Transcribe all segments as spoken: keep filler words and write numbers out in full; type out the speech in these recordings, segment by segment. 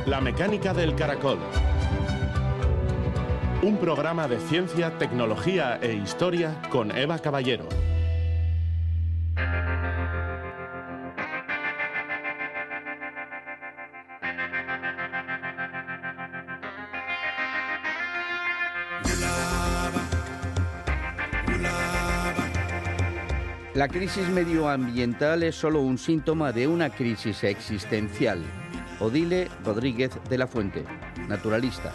La mecánica del caracol. Un programa de ciencia, tecnología e historia con Eva Caballero. La crisis medioambiental es solo un síntoma de una crisis existencial. Odile Rodríguez de la Fuente, naturalista.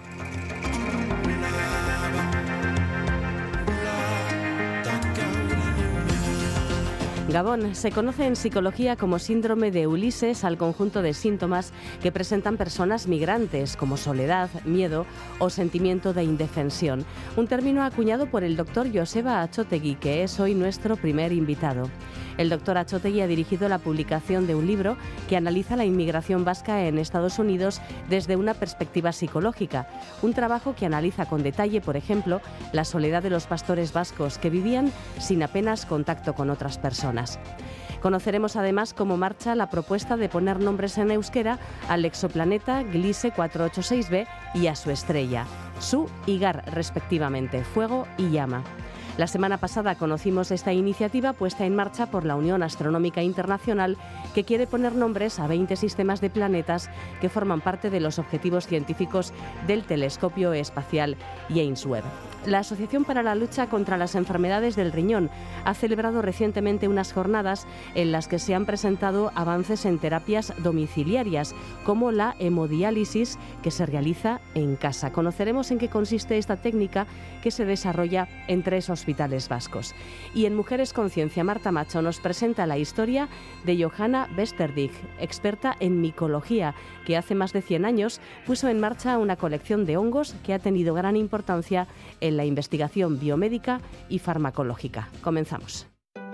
Gabón. Se conoce en psicología como síndrome de Ulises al conjunto de síntomas que presentan personas migrantes, como soledad, miedo o sentimiento de indefensión. Un término acuñado por el doctor Joseba Atxotegui, que es hoy nuestro primer invitado. El doctor Atxotegui ha dirigido la publicación de un libro que analiza la inmigración vasca en Estados Unidos desde una perspectiva psicológica. Un trabajo que analiza con detalle, por ejemplo, la soledad de los pastores vascos que vivían sin apenas contacto con otras personas. Conoceremos además cómo marcha la propuesta de poner nombres en euskera al exoplaneta Gliese cuatrocientos ochenta y seis b y a su estrella, Su y Gar, respectivamente, fuego y llama. La semana pasada conocimos esta iniciativa puesta en marcha por la Unión Astronómica Internacional, que quiere poner nombres a veinte sistemas de planetas que forman parte de los objetivos científicos del telescopio espacial James Webb. La Asociación para la Lucha contra las Enfermedades del Riñón ha celebrado recientemente unas jornadas en las que se han presentado avances en terapias domiciliarias, como la hemodiálisis, que se realiza en casa. Conoceremos en qué consiste esta técnica, que se desarrolla en tres hospitales vascos. Y en Mujeres con Ciencia, Marta Macho nos presenta la historia de Johanna Westerdig, experta en micología, que hace más de cien años puso en marcha una colección de hongos que ha tenido gran importancia en la investigación biomédica y farmacológica. Comenzamos.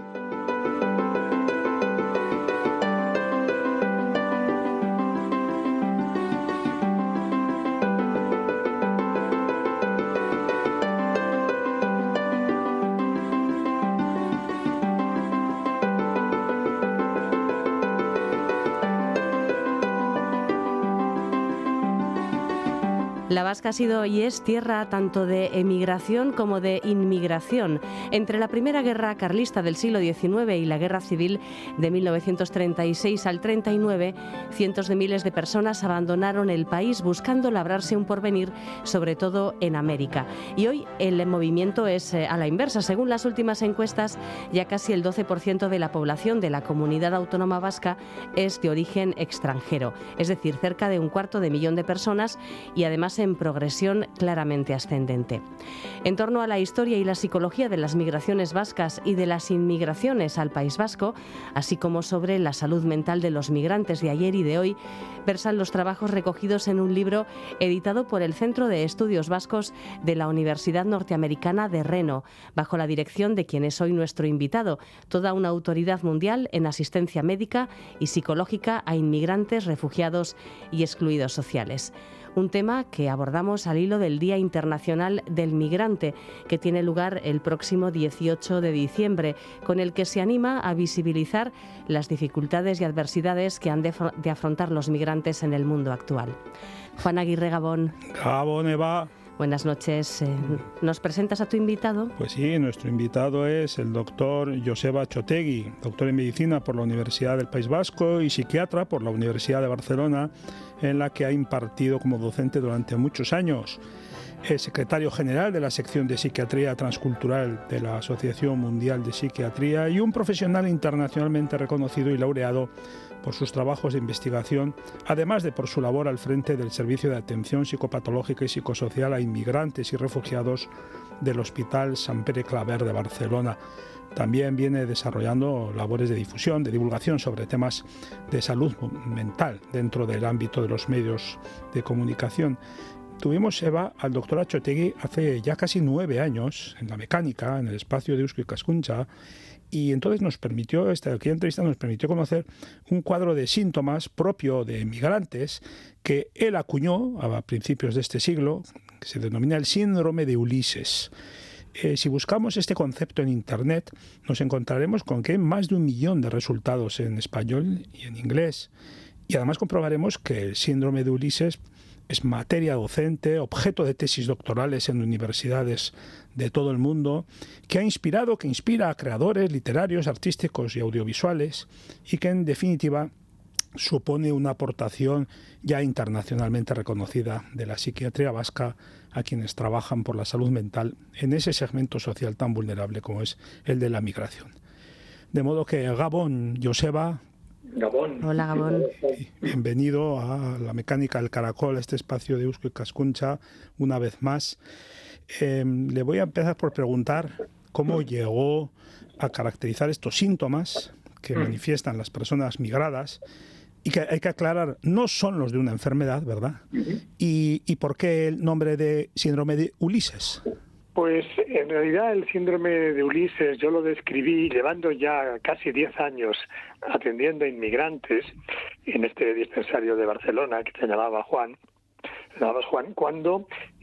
La vasca ha sido y es tierra tanto de emigración como de inmigración. Entre la primera guerra carlista del siglo diecinueve y la guerra civil de mil novecientos treinta y seis al treinta y nueve, cientos de miles de personas abandonaron el país buscando labrarse un porvenir, sobre todo en América. Y hoy el movimiento es a la inversa. Según las últimas encuestas, ya casi el doce por ciento de la población de la comunidad autónoma vasca es de origen extranjero, es decir, cerca de un cuarto de millón de personas, y además en progresión claramente ascendente. En torno a la historia y la psicología de las migraciones vascas y de las inmigraciones al País Vasco, así como sobre la salud mental de los migrantes de ayer y de hoy, versan los trabajos recogidos en un libro editado por el Centro de Estudios Vascos de la Universidad Norteamericana de Reno, bajo la dirección de quien es hoy nuestro invitado, toda una autoridad mundial en asistencia médica y psicológica a inmigrantes, refugiados y excluidos sociales. Un tema que abordamos al hilo del Día Internacional del Migrante, que tiene lugar el próximo dieciocho de diciembre, con el que se anima a visibilizar las dificultades y adversidades que han de, de afrontar los migrantes en el mundo actual. Juan Aguirre, Gabón. Gabón, Eva. Buenas noches. ¿Nos presentas a tu invitado? Pues sí, nuestro invitado es el doctor Joseba Atxotegui, doctor en Medicina por la Universidad del País Vasco y psiquiatra por la Universidad de Barcelona, en la que ha impartido como docente durante muchos años. Es secretario general de la sección de Psiquiatría Transcultural de la Asociación Mundial de Psiquiatría y un profesional internacionalmente reconocido y laureado por sus trabajos de investigación, además de por su labor al frente del Servicio de Atención Psicopatológica y Psicosocial a Inmigrantes y Refugiados del Hospital Sant Pere Claver de Barcelona. También viene desarrollando labores de difusión, de divulgación sobre temas de salud mental dentro del ámbito de los medios de comunicación. Tuvimos, Eva, al doctor Atxotegui hace ya casi nueve años en la mecánica, en el espacio de Eusko Ikaskuntza, y entonces nos permitió, esta aquella entrevista nos permitió conocer un cuadro de síntomas propio de migrantes que él acuñó a principios de este siglo, que se denomina el síndrome de Ulises. Eh, si buscamos este concepto en Internet, nos encontraremos con que hay más de un millón de resultados en español y en inglés. Y además comprobaremos que el síndrome de Ulises es materia docente, objeto de tesis doctorales en universidades de todo el mundo, que ha inspirado, que inspira a creadores literarios, artísticos y audiovisuales, y que en definitiva supone una aportación ya internacionalmente reconocida de la psiquiatría vasca a quienes trabajan por la salud mental en ese segmento social tan vulnerable como es el de la migración. De modo que Gabón, Joseba. Gabón. Hola, Gabón. Bienvenido a La Mecánica del Caracol, a este espacio de Eusko Ikaskuntza, una vez más. Eh, le voy a empezar por preguntar cómo llegó a caracterizar estos síntomas que mm. manifiestan las personas migradas, y que hay que aclarar, no son los de una enfermedad, ¿verdad? Uh-huh. y, ¿Y por qué el nombre de síndrome de Ulises? Pues en realidad el síndrome de Ulises yo lo describí llevando ya casi diez años atendiendo a inmigrantes en este dispensario de Barcelona que se llamaba Juan, se llamaba Juan, cuando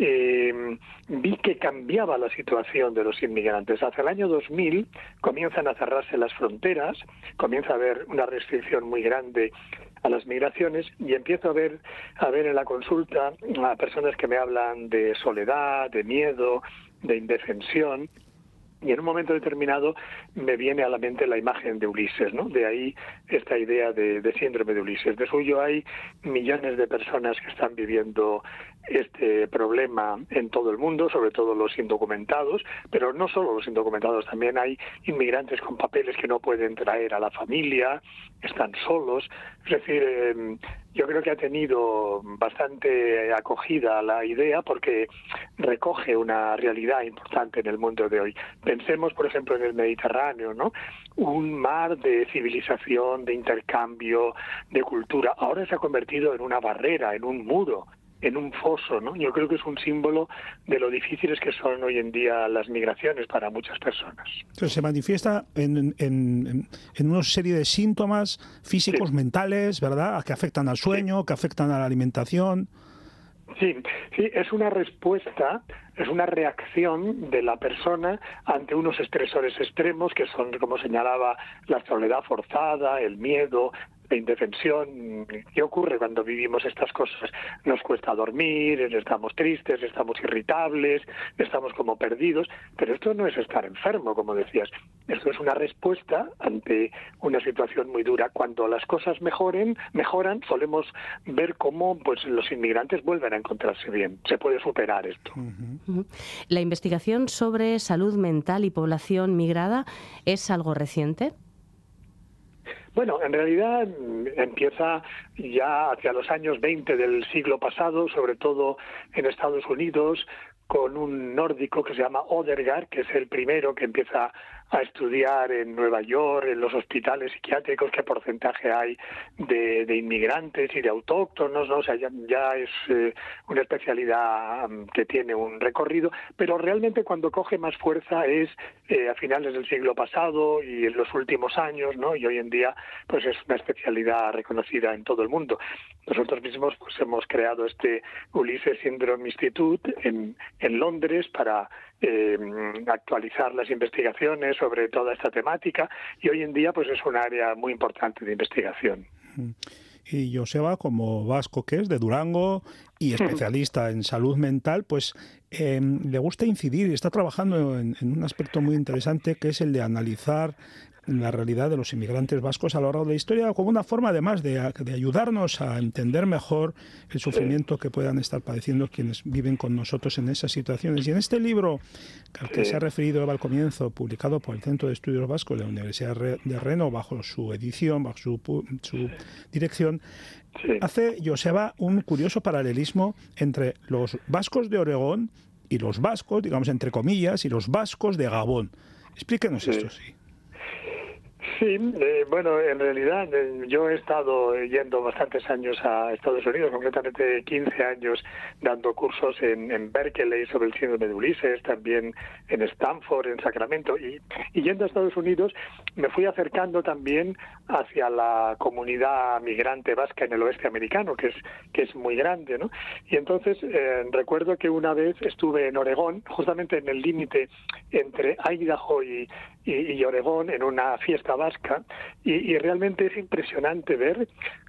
eh, vi que cambiaba la situación de los inmigrantes. Hacia el año dos mil comienzan a cerrarse las fronteras, comienza a haber una restricción muy grande a las migraciones y empiezo a ver a ver en la consulta a personas que me hablan de soledad, de miedo, de indefensión, y en un momento determinado me viene a la mente la imagen de Ulises, ¿no? De ahí esta idea de, de síndrome de Ulises. De suyo hay millones de personas que están viviendo este problema en todo el mundo, sobre todo los indocumentados, pero no solo los indocumentados, también hay inmigrantes con papeles que no pueden traer a la familia, están solos. Es decir, eh, yo creo que ha tenido bastante acogida la idea porque recoge una realidad importante en el mundo de hoy. Pensemos, por ejemplo, en el Mediterráneo, ¿no? Un mar de civilización, de intercambio, de cultura. Ahora se ha convertido en una barrera, en un muro, en un foso, ¿no? Yo creo que es un símbolo de lo difíciles que son hoy en día las migraciones para muchas personas. Entonces se manifiesta en, en, en una serie de síntomas físicos, sí. mentales, ¿verdad?, que afectan al sueño, sí. que afectan a la alimentación. Sí, sí, es una respuesta, es una reacción de la persona ante unos estresores extremos que son, como señalaba, la soledad forzada, el miedo, la indefensión. ¿Qué ocurre cuando vivimos estas cosas? Nos cuesta dormir, estamos tristes, estamos irritables, estamos como perdidos, pero esto no es estar enfermo, como decías. Esto es una respuesta ante una situación muy dura. Cuando las cosas mejoren, mejoran, solemos ver cómo pues los inmigrantes vuelven a encontrarse bien. Se puede superar esto. Uh-huh. La investigación sobre salud mental y población migrada es algo reciente. Bueno, en realidad empieza ya hacia los años veinte del siglo pasado, sobre todo en Estados Unidos, con un nórdico que se llama Odegaard, que es el primero que empieza a estudiar en Nueva York, en los hospitales psiquiátricos, qué porcentaje hay de, de inmigrantes y de autóctonos, ¿no? O sea, ya, ya es eh, una especialidad que tiene un recorrido, pero realmente cuando coge más fuerza es eh, a finales del siglo pasado y en los últimos años, ¿no? Y hoy en día pues es una especialidad reconocida en todo el mundo. Nosotros mismos pues hemos creado este Ulises Syndrome Institute en, en Londres para eh, actualizar las investigaciones sobre toda esta temática y hoy en día pues es un área muy importante de investigación. Y Joseba, como vasco que es, de Durango y especialista en salud mental, pues eh, le gusta incidir y está trabajando en, en un aspecto muy interesante que es el de analizar la realidad de los inmigrantes vascos a lo largo de la historia como una forma además de, de ayudarnos a entender mejor el sufrimiento que puedan estar padeciendo quienes viven con nosotros en esas situaciones. Y en este libro al que se ha referido Eva al comienzo, publicado por el Centro de Estudios Vascos de la Universidad de Rennes, bajo su edición, bajo su, su dirección, sí. hace Joseba un curioso paralelismo entre los vascos de Oregón y los vascos, digamos entre comillas, y los vascos de Gabón. Explíquenos sí. esto, sí. Sí, eh, bueno, en realidad eh, yo he estado yendo bastantes años a Estados Unidos, concretamente quince años dando cursos en, en Berkeley sobre el síndrome de Ulises, también en Stanford, en Sacramento, y, y yendo a Estados Unidos me fui acercando también hacia la comunidad migrante vasca en el oeste americano, que es que es muy grande, ¿no? Y entonces eh, recuerdo que una vez estuve en Oregón, justamente en el límite entre Idaho y, y, y Oregón, en una fiesta vasca, y, y realmente es impresionante ver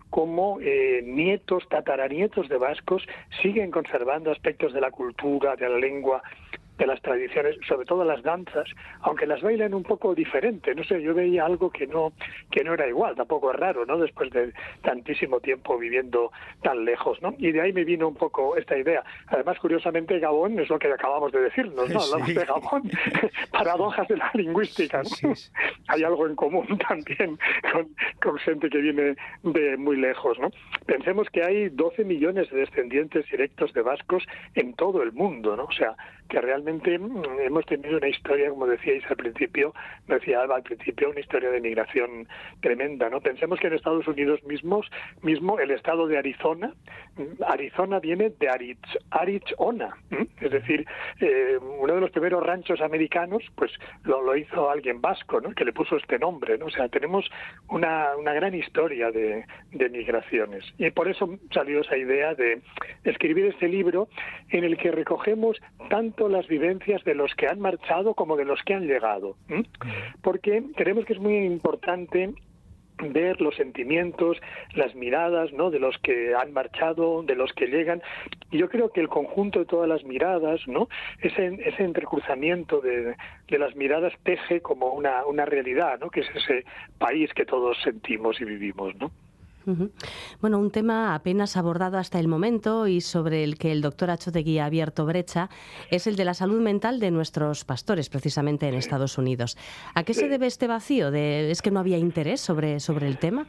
cómo eh, nietos, tataranietos de vascos siguen conservando aspectos de la cultura, de la lengua, de las tradiciones, sobre todo las danzas, aunque las bailan un poco diferente. No sé, yo veía algo que no que no era igual, tampoco es raro, ¿no? Después de tantísimo tiempo viviendo tan lejos, ¿no? Y de ahí me vino un poco esta idea. Además, curiosamente, Gabón es lo que acabamos de decirnos, ¿no? Hablamos sí. de Gabón, paradojas de la lingüística, ¿no? Sí, sí. Hay algo en común también con, con gente que viene de muy lejos, ¿no? Pensemos que hay doce millones de descendientes directos de vascos en todo el mundo, ¿no? O sea, que realmente hemos tenido una historia, como decíais al principio, decía Alba al principio, una historia de migración tremenda, ¿no? Pensemos que en Estados Unidos mismos, mismo el estado de Arizona, Arizona viene de Ariz, Arizona, ¿eh? Es decir, eh, uno de los primeros ranchos americanos, pues lo, lo hizo alguien vasco, ¿no? Que le puso este nombre, ¿no? O sea, tenemos una, una gran historia de, de migraciones. Y por eso salió esa idea de escribir este libro en el que recogemos tanto las vivencias de los que han marchado como de los que han llegado, ¿eh? Porque creemos que es muy importante ver los sentimientos, las miradas, ¿no? De los que han marchado, de los que llegan. Y yo creo que el conjunto de todas las miradas, ¿no? Ese, ese entrecruzamiento de, de las miradas teje como una, una realidad, ¿no? Que es ese país que todos sentimos y vivimos, ¿no? Uh-huh. Bueno, un tema apenas abordado hasta el momento y sobre el que el doctor Achotegui ha abierto brecha es el de la salud mental de nuestros pastores, precisamente en sí. Estados Unidos. ¿A qué sí. se debe este vacío? ¿De, ¿Es que no había interés sobre, sobre el tema?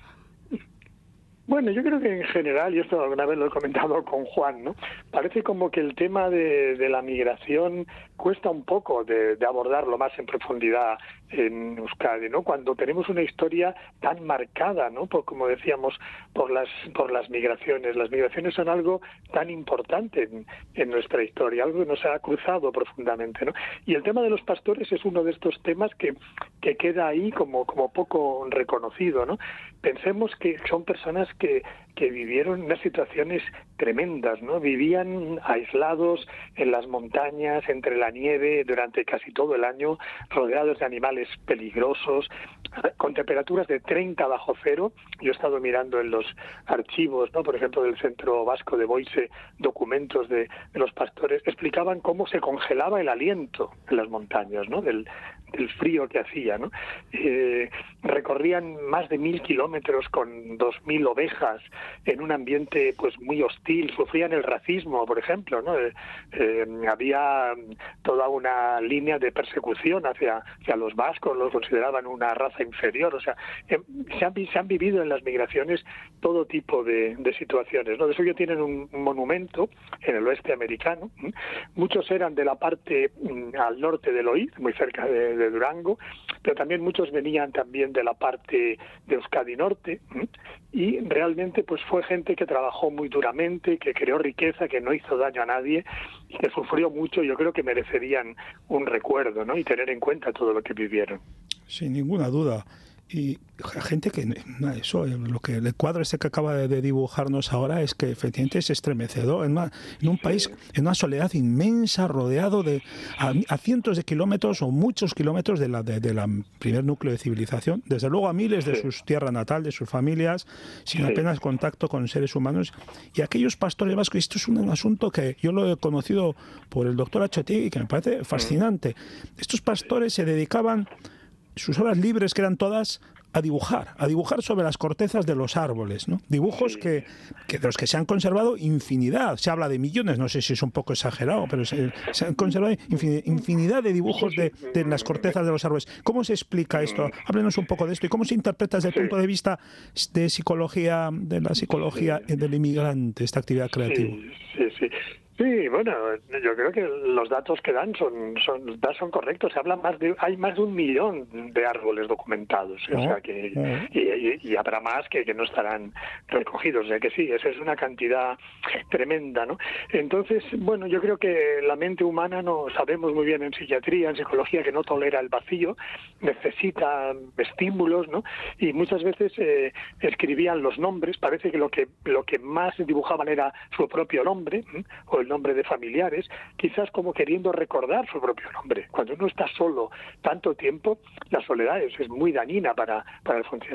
Bueno, yo creo que en general, y esto alguna vez lo he comentado con Juan, ¿no? Parece como que el tema de, de la migración cuesta un poco de, de abordarlo más en profundidad en Euskadi, ¿no? Cuando tenemos una historia tan marcada, ¿no? Por, como decíamos, por las por las migraciones. Las migraciones son algo tan importante en, en nuestra historia, algo que nos ha cruzado profundamente, ¿no? Y el tema de los pastores es uno de estos temas que, que queda ahí como, como poco reconocido, ¿no? Pensemos que son personas que, que vivieron unas situaciones tremendas, ¿no? Vivían aislados en las montañas, entre la nieve, durante casi todo el año, rodeados de animales peligrosos, con temperaturas de treinta bajo cero. Yo he estado mirando en los archivos, ¿no? Por ejemplo, del Centro Vasco de Boise, documentos de, de los pastores, explicaban cómo se congelaba el aliento en las montañas, ¿no? Del, del frío que hacía, ¿no? Eh, recorrían más de mil kilómetros con dos mil ovejas en un ambiente pues muy hostil, sufrían el racismo, por ejemplo, ¿no? Eh, eh, había toda una línea de persecución hacia, hacia los vascos, los consideraban una raza inferior, o sea, eh, se, han, se han vivido en las migraciones todo tipo de, de situaciones, ¿no? De eso ya tienen un, un monumento en el oeste americano, ¿eh? Muchos eran de la parte mm, al norte del Oiz, muy cerca de de Durango, pero también muchos venían también de la parte de Euskadi Norte, ¿eh? Y realmente pues fue gente que trabajó muy duramente, que creó riqueza, que no hizo daño a nadie y que sufrió mucho. Yo creo que merecerían un recuerdo, ¿no? Y tener en cuenta todo lo que vivieron. Sin ninguna duda. Y gente que eso, lo que el cuadro este que acaba de dibujarnos ahora es que efectivamente es estremecedor en, una, en un país, en una soledad inmensa, rodeado de a, a cientos de kilómetros o muchos kilómetros de la de, de la primer núcleo de civilización, desde luego a miles de sus tierra natal, de sus familias, sin apenas contacto con seres humanos. Y aquellos pastores vascos, esto es un, un asunto que yo lo he conocido por el doctor Achotegui, que me parece fascinante. Estos pastores se dedicaban sus horas libres, que eran todas, a dibujar, a dibujar sobre las cortezas de los árboles, ¿no? Dibujos que, que de los que se han conservado infinidad. Se habla de millones, no sé si es un poco exagerado, pero se, se han conservado infinidad de dibujos de, de las cortezas de los árboles. ¿Cómo se explica esto? Háblenos un poco de esto y cómo se interpreta desde el punto de vista de psicología, de la psicología del inmigrante, esta actividad creativa. Sí, sí, sí. Sí, bueno, yo creo que los datos que dan son son son correctos. Se habla más de hay más de un millón de árboles documentados, o sea que y, y, y habrá más que, que no estarán recogidos. O sea que sí, esa es una cantidad tremenda, ¿no? Entonces, bueno, yo creo que la mente humana, no sabemos muy bien en psiquiatría, en psicología, que no tolera el vacío, necesita estímulos, ¿no? Y muchas veces eh, escribían los nombres. Parece que lo que lo que más dibujaban era su propio nombre, ¿eh? O el nombre de familiares, quizás como queriendo recordar su propio nombre. Cuando uno está solo tanto tiempo, la soledad es, es muy dañina para, para el funcionamiento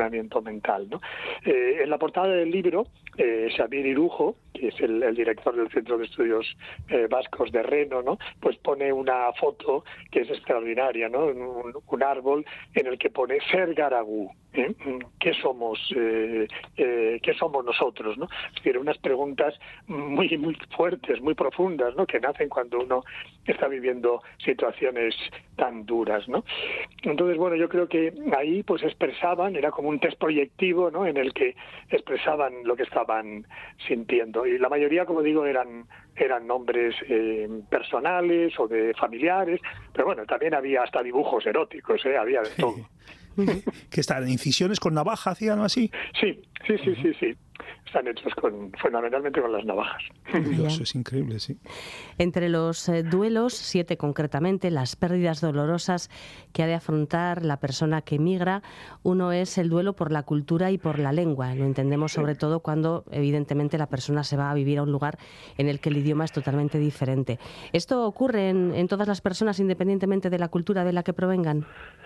mental, ¿no? Eh, en la portada del libro, eh, Xavier Irujo, que es el, el director del Centro de Estudios eh, Vascos de Reno, ¿no? Pues pone una foto que es extraordinaria, ¿no? Un, un árbol en el que pone Ser Garagú, ¿eh? ¿Qué somos? Eh, eh, ¿Qué somos nosotros? ¿No? Es decir, unas preguntas muy muy fuertes, muy profundas, ¿no? Que nacen cuando uno está viviendo situaciones tan duras, ¿no? Entonces, bueno, yo creo que ahí pues expresaban, era como un test proyectivo, ¿no? En el que expresaban lo que estaban sintiendo. Y la mayoría, como digo, eran eran nombres eh, personales o de familiares, pero bueno, también había hasta dibujos eróticos, ¿eh? Había de todo. ¿Qué están? ¿Incisiones con navaja hacían o así? Sí, sí, sí, sí, sí. Están hechos con, fundamentalmente con las navajas. Dios, es increíble, sí. Entre los eh, duelos, siete concretamente, las pérdidas dolorosas que ha de afrontar la persona que migra, uno es el duelo por la cultura y por la lengua. Lo entendemos sobre todo cuando, evidentemente, la persona se va a vivir a un lugar en el que el idioma es totalmente diferente. ¿Esto ocurre en, en todas las personas, independientemente de la cultura de la que provengan?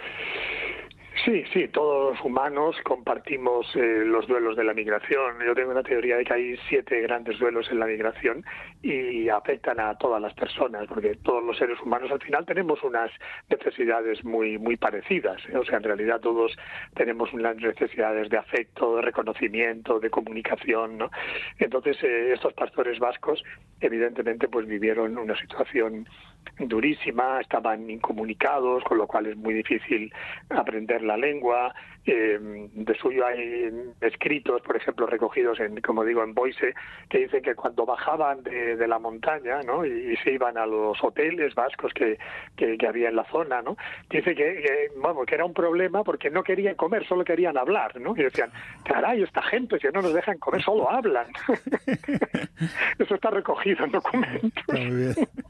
Sí, sí, todos los humanos compartimos eh, los duelos de la migración. Yo tengo una teoría de que hay siete grandes duelos en la migración y afectan a todas las personas, porque todos los seres humanos al final tenemos unas necesidades muy muy parecidas, ¿eh? O sea, en realidad todos tenemos unas necesidades de afecto, de reconocimiento, de comunicación, ¿no? Entonces, eh, estos pastores vascos, evidentemente, pues vivieron una situación durísima, estaban incomunicados, con lo cual es muy difícil aprender la lengua. Eh, de suyo hay escritos, por ejemplo, recogidos en, como digo, en Boise, que dicen que cuando bajaban de, de la montaña, ¿no? y, y se iban a los hoteles vascos que, que, que había en la zona, ¿no? Dice que, que, bueno, que era un problema porque no querían comer, solo querían hablar, ¿no? Y decían, caray, esta gente que no nos dejan comer, solo hablan. Eso está recogido en documentos. Muy bien.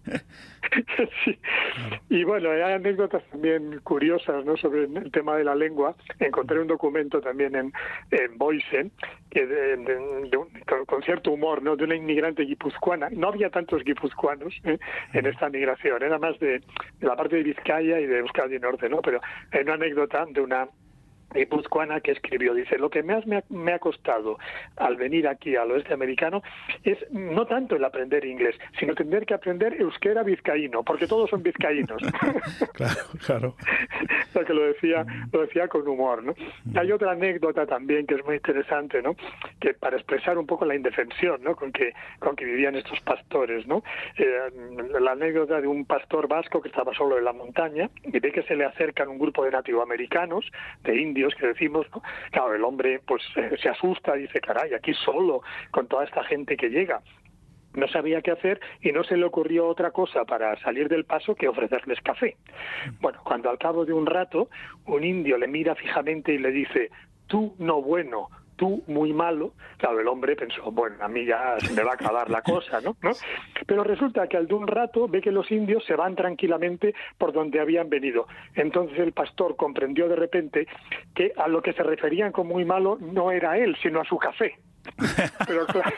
Sí. Y bueno, hay anécdotas también curiosas, ¿no? Sobre el tema de la lengua. Encontré un documento también en, en Boise que de, de, de un, con, con cierto humor, ¿no? De una inmigrante guipuzcoana. No había tantos guipuzcoanos, ¿eh? En esta migración, era más de, de la parte de Vizcaya y de Euskadi Norte, ¿no? Pero hay una anécdota de una guipuzcoana que escribió, dice, lo que más me ha, me ha costado al venir aquí al oeste americano es no tanto el aprender inglés, sino tener que aprender euskera vizcaíno, porque todos son vizcaínos. Claro, claro. O sea, que lo decía, lo decía con humor, ¿no? Hay otra anécdota también que es muy interesante, ¿no? Que para expresar un poco la indefensión, ¿no? Con que, con que vivían estos pastores, ¿no? Eh, la anécdota de un pastor vasco que estaba solo en la montaña y ve que se le acercan un grupo de nativoamericanos, de indios, que decimos, ¿no? Claro, el hombre pues eh, se asusta y dice, caray, aquí solo, con toda esta gente que llega. No sabía qué hacer y no se le ocurrió otra cosa para salir del paso que ofrecerles café. Bueno, cuando al cabo de un rato un indio le mira fijamente y le dice, tú no bueno, tú muy malo, claro, el hombre pensó, bueno, a mí ya se me va a acabar la cosa, ¿no? ¿no? Pero resulta que al de un rato ve que los indios se van tranquilamente por donde habían venido. Entonces el pastor comprendió de repente que a lo que se referían con muy malo no era a él, sino a su café. Pero claro,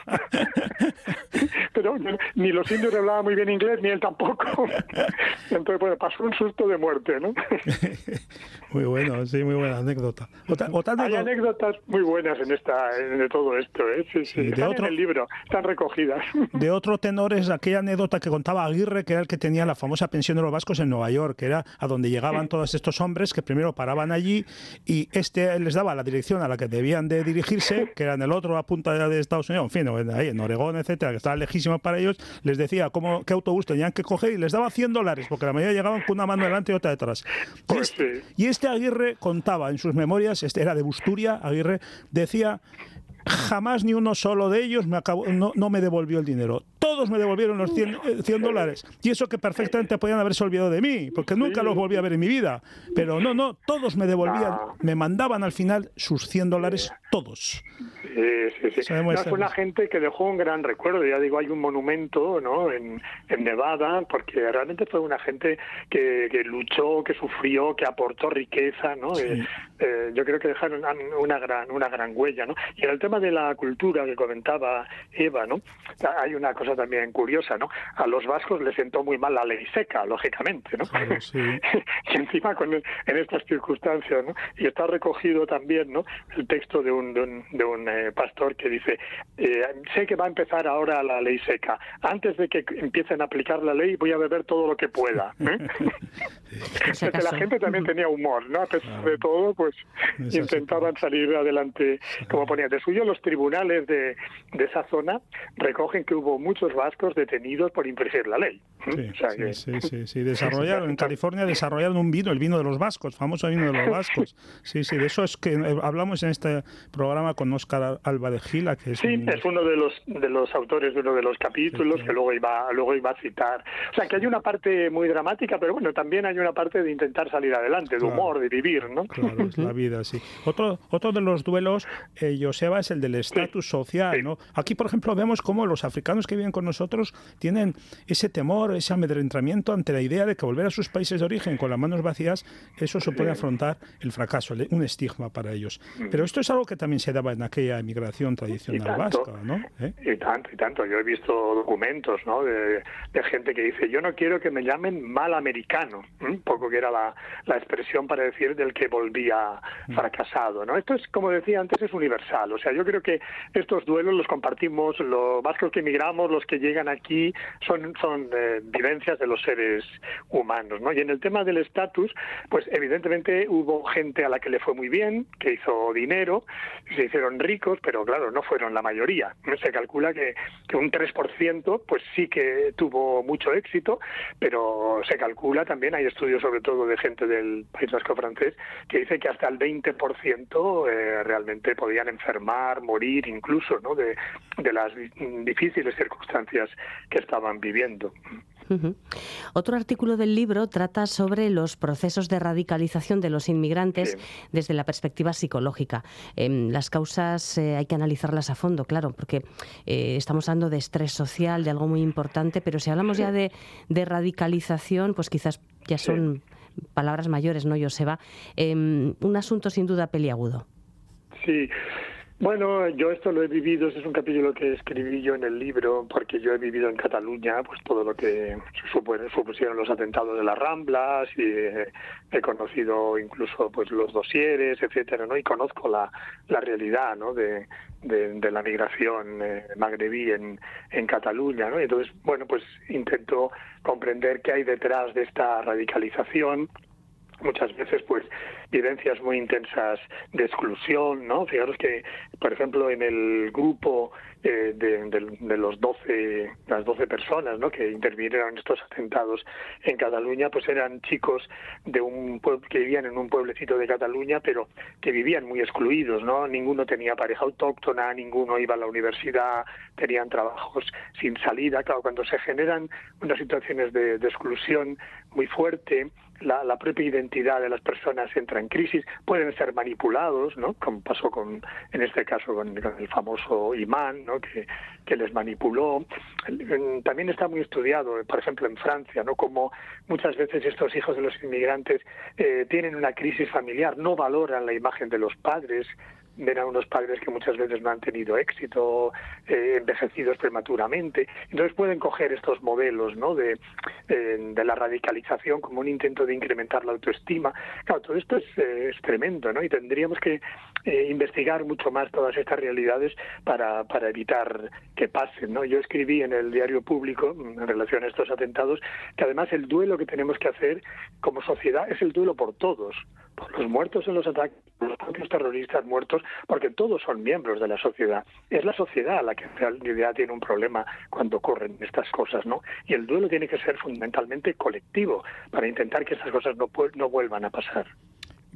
pero ni los indios hablaban muy bien inglés, ni él tampoco. Entonces, bueno, pasó un susto de muerte, ¿no? Muy bueno, sí, muy buena anécdota. Otra, otra anécdota... Hay anécdotas muy buenas en esta, en todo esto, ¿eh? Sí, sí. Sí, Están otro... en el libro, están recogidas. De otro tenor es aquella anécdota que contaba Aguirre, que era el que tenía la famosa pensión de los vascos en Nueva York, que era a donde llegaban sí. todos estos hombres que primero paraban allí y este les daba la dirección a la que debían de dirigirse, que era en el otro a punta de Estados Unidos, en fin, ahí en Oregón, etcétera, que estaban lejísimos para ellos, les decía cómo, qué autobús tenían que coger y les daba cien dólares, porque la mayoría llegaban con una mano delante y otra detrás. Y, pues este, sí. y este Aguirre contaba en sus memorias, este era de Busturia, Aguirre, decía... Jamás ni uno solo de ellos me acabó, no, no me devolvió el dinero. Todos me devolvieron los cien dólares. Y eso que perfectamente podían haberse olvidado de mí, porque nunca los volví a ver en mi vida. Pero no, no, todos me devolvían, me mandaban al final sus cien dólares, todos. Sí, sí, sí. No, fue una gente que dejó un gran recuerdo. Ya digo, hay un monumento, ¿no?, en, en Nevada, porque realmente fue una gente que, que luchó, que sufrió, que aportó riqueza, ¿no? Sí. Eh, eh, yo creo que dejaron una gran, una gran huella, ¿no? Y en el tema de la cultura que comentaba Eva, ¿no?, hay una cosa también curiosa, ¿no? A los vascos les sentó muy mal la ley seca, lógicamente, ¿no? Claro, sí. Y encima con el, en estas circunstancias, ¿no? Y está recogido también, ¿no?, el texto de un, de un, de un eh, pastor que dice, eh, sé que va a empezar ahora la ley seca, antes de que empiecen a aplicar la ley voy a beber todo lo que pueda, ¿eh? Si la gente también tenía humor, ¿no? A pesar de todo, pues intentaban salir adelante, como ponía. De suyo, los tribunales de, de esa zona recogen que hubo muchos vascos detenidos por infringir la ley. Sí, o sea sí, que... sí, sí, sí, desarrollaron, en California desarrollaron un vino, el vino de los vascos, famoso vino de los vascos. Sí, sí, de eso es que hablamos en este programa con Óscar Alba de Gila, que es... Sí, un... es uno de los de los autores de uno de los capítulos, sí, sí. que luego iba, luego iba a citar. O sea, que hay una parte muy dramática, pero bueno, también hay una parte de intentar salir adelante, de claro, humor, de vivir, ¿no? Claro, es la vida, sí. Otro, otro de los duelos, eh, Joseba, es el del estatus sí, social, sí. ¿no? Aquí, por ejemplo, vemos cómo los africanos que viven con nosotros tienen ese temor, ese amedrentamiento ante la idea de que volver a sus países de origen con las manos vacías, eso supone sí. afrontar el fracaso, un estigma para ellos. Pero esto es algo que también se daba en aquella emigración tradicional vasca, ¿no? ¿Eh? Y tanto, y tanto. Yo he visto documentos, ¿no?, de, de gente que dice, yo no quiero que me llamen mal americano, un ¿eh? poco que era la, la expresión para decir del que volvía fracasado, ¿no? Esto es, como decía antes, es universal. O sea, yo creo que estos duelos los compartimos los vascos que emigramos, los que llegan aquí, son, son eh, vivencias de los seres humanos, ¿no? Y en el tema del estatus, pues evidentemente hubo gente a la que le fue muy bien, que hizo dinero, se hicieron ricos, pero claro, no fueron la mayoría. Se calcula que, que un tres por ciento pues sí que tuvo mucho éxito, pero se calcula también, hay estudios sobre todo de gente del País Vasco francés, que dice que hasta el veinte por ciento eh, realmente podían enfermar, morir incluso, ¿no?, de, de las difíciles circunstancias que estaban viviendo. Uh-huh. Otro artículo del libro trata sobre los procesos de radicalización de los inmigrantes sí. desde la perspectiva psicológica. Eh, las causas eh, hay que analizarlas a fondo, claro, porque eh, estamos hablando de estrés social, de algo muy importante, pero si hablamos sí. ya de, de radicalización, pues quizás ya son sí. palabras mayores, ¿no, Joseba? Eh, un asunto sin duda peliagudo. Sí. Bueno, yo esto lo he vivido, ese es un capítulo que escribí yo en el libro, porque yo he vivido en Cataluña, pues todo lo que supusieron los atentados de las Ramblas, y eh, he conocido incluso pues los dosieres, etcétera, ¿no? Y conozco la, la realidad, ¿no?, de, de, de la migración eh, magrebí en, en Cataluña, ¿no? Y entonces, bueno, pues intento comprender qué hay detrás de esta radicalización. Muchas veces, pues, vivencias muy intensas de exclusión, ¿no? Fijaros que, por ejemplo, en el grupo eh, de, de, de los doce, las doce personas, ¿no?, que intervinieron en estos atentados en Cataluña, pues eran chicos de un pueblo que vivían en un pueblecito de Cataluña, pero que vivían muy excluidos, ¿no? Ninguno tenía pareja autóctona, ninguno iba a la universidad, tenían trabajos sin salida. Claro, cuando se generan unas situaciones de, de exclusión muy fuerte, La, la propia identidad de las personas entra en crisis, pueden ser manipulados, ¿no?, como pasó con, en este caso con, con el famoso imán, ¿no?, que, que les manipuló. También está muy estudiado, por ejemplo, en Francia, ¿no?, como muchas veces estos hijos de los inmigrantes eh, tienen una crisis familiar, no valoran la imagen de los padres, ven a unos padres que muchas veces no han tenido éxito, eh, envejecidos prematuramente. Entonces pueden coger estos modelos, ¿no?, de, eh, de la radicalización como un intento de incrementar la autoestima. Claro, todo esto es, eh, es tremendo, ¿no? Y tendríamos que eh, investigar mucho más todas estas realidades para, para evitar que pasen, ¿no? Yo escribí en el Diario Público, en relación a estos atentados, que además el duelo que tenemos que hacer como sociedad es el duelo por todos, por los muertos en los ataques, por los propios terroristas muertos, porque todos son miembros de la sociedad. Es la sociedad la que en realidad tiene un problema cuando ocurren estas cosas, ¿no? Y el duelo tiene que ser fundamentalmente colectivo para intentar que estas cosas no, no vuelvan a pasar.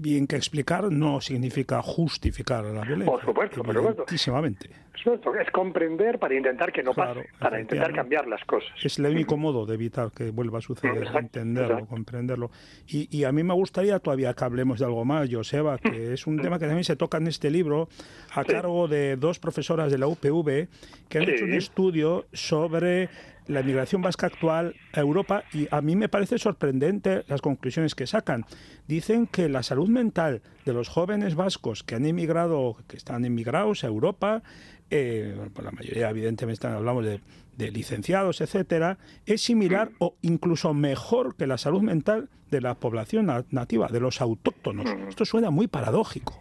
bien que explicar no significa justificar la violencia. Por supuesto, por supuesto. Evidentísimamente. Es comprender para intentar que no Claro, pase, para intentar cambiar las cosas. Es el único modo de evitar que vuelva a suceder, Exacto, entenderlo, exacto. comprenderlo. Y, y a mí me gustaría todavía que hablemos de algo más, Joseba, que es un tema que también se toca en este libro, a Sí. cargo de dos profesoras de la U P V, que han Sí. hecho un estudio sobre la migración vasca actual a Europa, y a mí me parece sorprendente las conclusiones que sacan. Dicen que la salud mental de los jóvenes vascos que han emigrado, que están emigrados a Europa, eh, por la mayoría evidentemente hablamos de, de licenciados, etcétera, es similar o incluso mejor que la salud mental de la población na- nativa, de los autóctonos. Esto suena muy paradójico.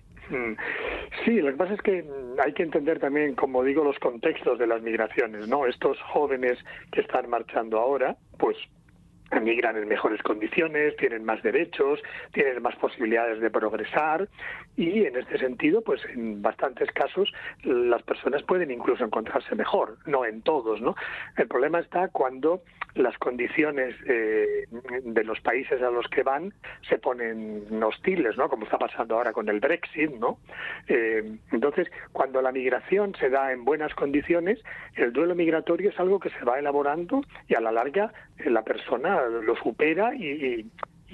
Sí, lo que pasa es que hay que entender también, como digo, los contextos de las migraciones, ¿no? Estos jóvenes que están marchando ahora, pues emigran en mejores condiciones, tienen más derechos, tienen más posibilidades de progresar y en este sentido, pues en bastantes casos las personas pueden incluso encontrarse mejor, no en todos, ¿no? El problema está cuando las condiciones eh, de los países a los que van se ponen hostiles, ¿no? Como está pasando ahora con el Brexit, ¿no? Eh, entonces, cuando la migración se da en buenas condiciones, el duelo migratorio es algo que se va elaborando y a la larga eh, la persona lo supera y, y,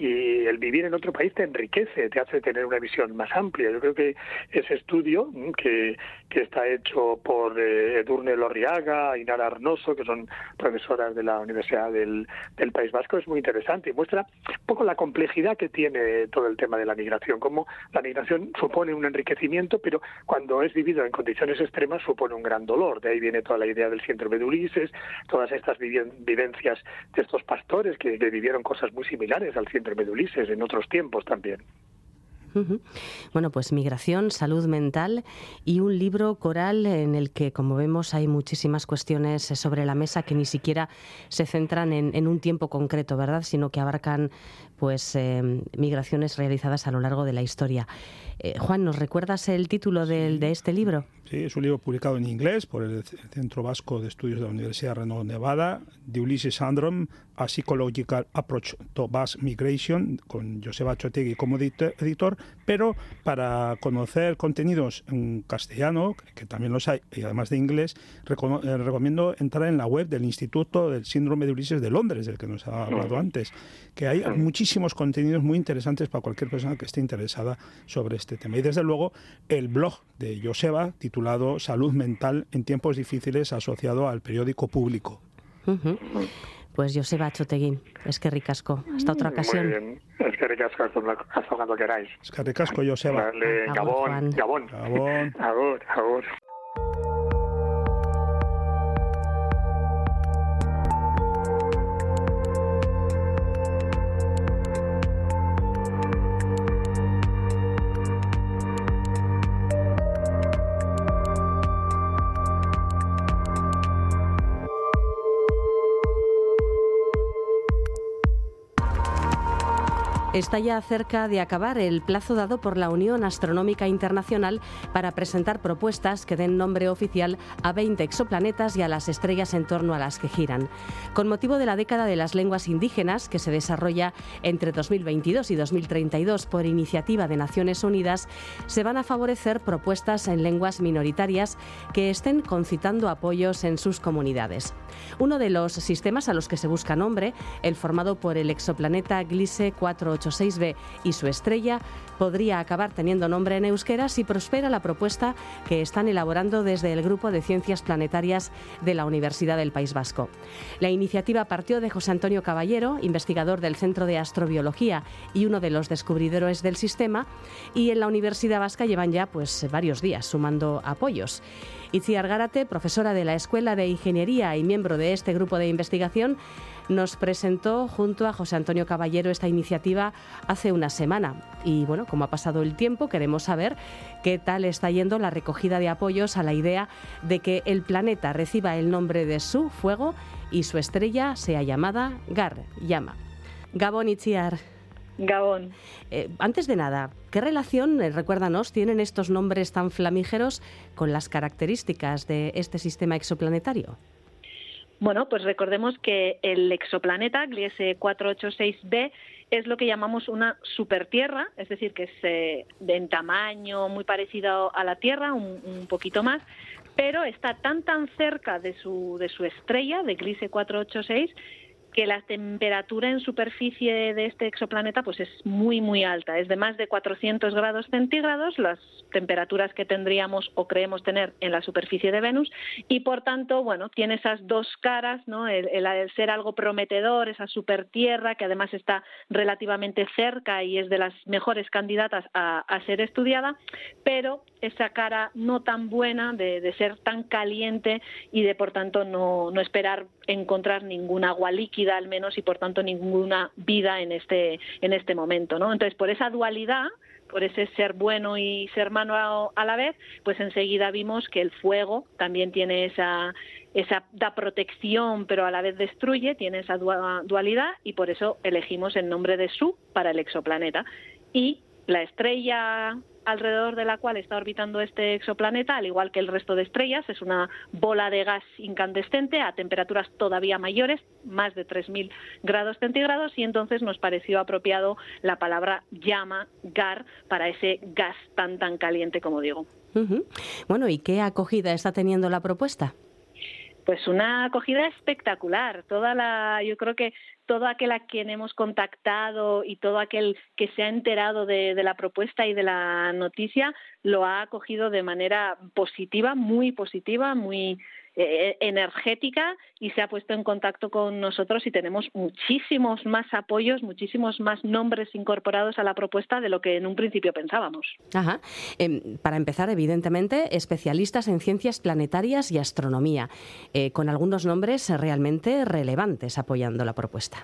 y el vivir en otro país te enriquece, te hace tener una visión más amplia. Yo creo que ese estudio que, que está hecho por eh, Edurne Lorriaga y Nara Arnoso, que son profesoras de la Universidad del, del País Vasco, es muy interesante y muestra un poco la complejidad que tiene todo el tema de la migración, cómo la migración supone un enriquecimiento, pero cuando es vivido en condiciones extremas supone un gran dolor. De ahí viene toda la idea del síndrome de Ulises, todas estas vivencias de estos pastores que, que vivieron cosas muy similares al síndrome de Ulises en otros tiempos también. Uh-huh. Bueno, pues migración, salud mental y un libro coral en el que, como vemos, hay muchísimas cuestiones sobre la mesa que ni siquiera se centran en, en un tiempo concreto, ¿verdad? Sino que abarcan pues eh, migraciones realizadas a lo largo de la historia. Eh, Juan, ¿nos recuerdas el título del, de este libro? Sí, es un libro publicado en inglés por el Centro Vasco de Estudios de la Universidad de Reno, Nevada, The Ulysses Syndrome, A Psychological Approach to Mass Migration, con Joseba Chotegui como editor, pero para conocer contenidos en castellano, que también los hay, y además de inglés, recomiendo entrar en la web del Instituto del Síndrome de Ulises de Londres, del que nos ha hablado antes, que hay muchísimos contenidos muy interesantes para cualquier persona que esté interesada sobre este tema. Y desde luego el blog de Joseba, titulado Salud Mental en tiempos difíciles, asociado al periódico Público. Uh-huh. Pues Joseba Chotegui, es que ricasco. Hasta otra ocasión. Muy bien, es que ricasco hasta cuando queráis. Es que ricasco, Joseba. Vale, Agur, Gabón, Juan. Gabón. Gabón. Agur, agur. Está ya cerca de acabar el plazo dado por la Unión Astronómica Internacional para presentar propuestas que den nombre oficial a veinte exoplanetas y a las estrellas en torno a las que giran. Con motivo de la década de las lenguas indígenas, que se desarrolla entre dos mil veintidós y dos mil treinta y dos por iniciativa de Naciones Unidas, se van a favorecer propuestas en lenguas minoritarias que estén concitando apoyos en sus comunidades. Uno de los sistemas a los que se busca nombre, el formado por el exoplaneta Gliese cuatrocientos ochenta y seis b y su estrella, podría acabar teniendo nombre en euskera si prospera la propuesta que están elaborando desde el Grupo de Ciencias Planetarias de la Universidad del País Vasco. La iniciativa partió de José Antonio Caballero, investigador del Centro de Astrobiología y uno de los descubridores del sistema, y en la Universidad Vasca llevan ya pues varios días sumando apoyos. Itziar Gárate, profesora de la Escuela de Ingeniería y miembro de este grupo de investigación, nos presentó junto a José Antonio Caballero esta iniciativa hace una semana. Y bueno, como ha pasado el tiempo, queremos saber qué tal está yendo la recogida de apoyos a la idea de que el planeta reciba el nombre de su fuego y su estrella sea llamada Gar, llama. Gabón, Itziar. Gabón. Eh, antes de nada, ¿qué relación, eh, recuérdanos, tienen estos nombres tan flamígeros con las características de este sistema exoplanetario? Bueno, pues recordemos que el exoplaneta Gliese cuatrocientos ochenta y seis b es lo que llamamos una supertierra, es decir, que es eh, de en tamaño muy parecido a la Tierra, un, un poquito más, pero está tan tan cerca de su de su estrella, de Gliese cuatrocientos ochenta y seis, que la temperatura en superficie de este exoplaneta pues es muy muy alta, es de más de cuatrocientos grados centígrados, las temperaturas que tendríamos o creemos tener en la superficie de Venus, y por tanto, bueno, tiene esas dos caras, ¿no? El, el, el ser algo prometedor, esa supertierra que además está relativamente cerca y es de las mejores candidatas a, a ser estudiada, pero esa cara no tan buena de, de ser tan caliente y de por tanto no, no esperar encontrar ningún agua líquida al menos y por tanto ninguna vida en este en este momento, ¿no? Entonces, por esa dualidad, por ese ser bueno y ser malo a la vez, pues enseguida vimos que el fuego también tiene esa esa da protección pero a la vez destruye, tiene esa dualidad y por eso elegimos el nombre de Su para el exoplaneta. Y la estrella alrededor de la cual está orbitando este exoplaneta, al igual que el resto de estrellas, es una bola de gas incandescente a temperaturas todavía mayores, más de tres mil grados centígrados, y entonces nos pareció apropiado la palabra llama, gar, para ese gas tan tan caliente como digo. Uh-huh. Bueno, ¿y qué acogida está teniendo la propuesta? Pues una acogida espectacular. Toda la, yo creo que todo aquel a quien hemos contactado y todo aquel que se ha enterado de, de la propuesta y de la noticia lo ha acogido de manera positiva, muy positiva, muy eh, energética, y se ha puesto en contacto con nosotros y tenemos muchísimos más apoyos, muchísimos más nombres incorporados a la propuesta de lo que en un principio pensábamos. Ajá. Eh, para empezar, evidentemente, especialistas en ciencias planetarias y astronomía, eh, con algunos nombres realmente relevantes apoyando la propuesta.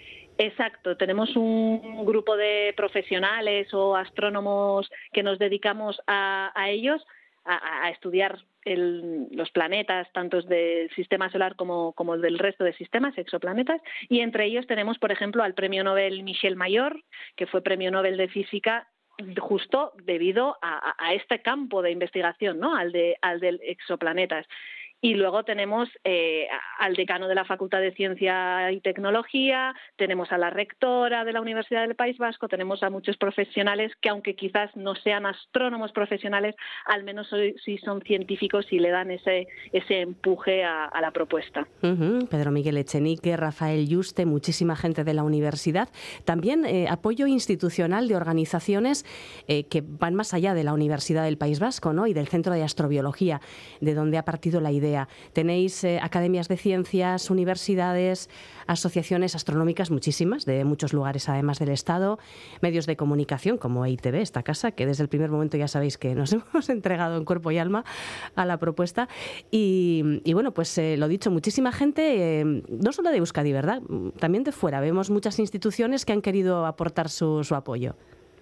Exacto, tenemos un grupo de profesionales o astrónomos que nos dedicamos a, a ellos, a, a estudiar el, los planetas, tanto del sistema solar como, como del resto de sistemas, exoplanetas, y entre ellos tenemos, por ejemplo, al premio Nobel Michel Mayor, que fue premio Nobel de Física justo debido a, a este campo de investigación, ¿no? Al de, al de exoplanetas. Y luego tenemos eh, al decano de la Facultad de Ciencia y Tecnología, tenemos a la rectora de la Universidad del País Vasco, tenemos a muchos profesionales que, aunque quizás no sean astrónomos profesionales, al menos sí son científicos y le dan ese ese empuje a, a la propuesta. Uh-huh. Pedro Miguel Echenique, Rafael Yuste, muchísima gente de la universidad. También eh, apoyo institucional de organizaciones eh, que van más allá de la Universidad del País Vasco, ¿no? Y del Centro de Astrobiología, de donde ha partido la idea. Tenéis eh, academias de ciencias, universidades, asociaciones astronómicas muchísimas, de muchos lugares además del Estado, medios de comunicación como E I Te Be, esta casa, que desde el primer momento ya sabéis que nos hemos entregado en cuerpo y alma a la propuesta. Y, y bueno, pues eh, lo dicho, muchísima gente, eh, no solo de Euskadi, ¿verdad? También de fuera. Vemos muchas instituciones que han querido aportar su, su apoyo.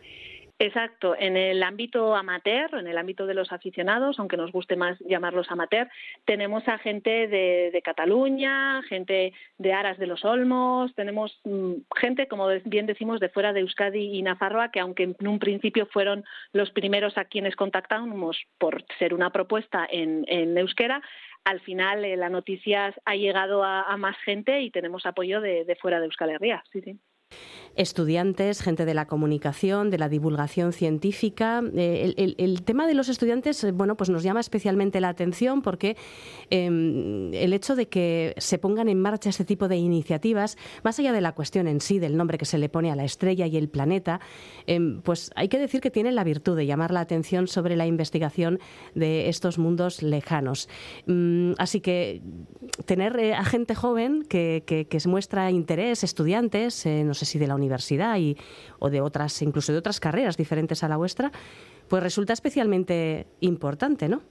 Exacto, en el ámbito amateur, en el ámbito de los aficionados, aunque nos guste más llamarlos amateur, tenemos a gente de, de Cataluña, gente de Aras de los Olmos, tenemos mmm, gente, como bien decimos, de fuera de Euskadi y Nafarroa, que aunque en un principio fueron los primeros a quienes contactamos por ser una propuesta en, en euskera, al final eh, la noticia ha llegado a, a más gente y tenemos apoyo de, de fuera de Euskal Herria, sí, sí. Estudiantes, gente de la comunicación, de la divulgación científica. Eh, el, el, el tema de los estudiantes, bueno, pues nos llama especialmente la atención porque eh, el hecho de que se pongan en marcha este tipo de iniciativas, más allá de la cuestión en sí del nombre que se le pone a la estrella y el planeta, eh, pues hay que decir que tienen la virtud de llamar la atención sobre la investigación de estos mundos lejanos. Mm, así que tener eh, a gente joven que, que, que muestra interés, estudiantes, eh, no sé si de la universidad y, o de otras, incluso de otras carreras diferentes a la vuestra, pues resulta especialmente importante, ¿no?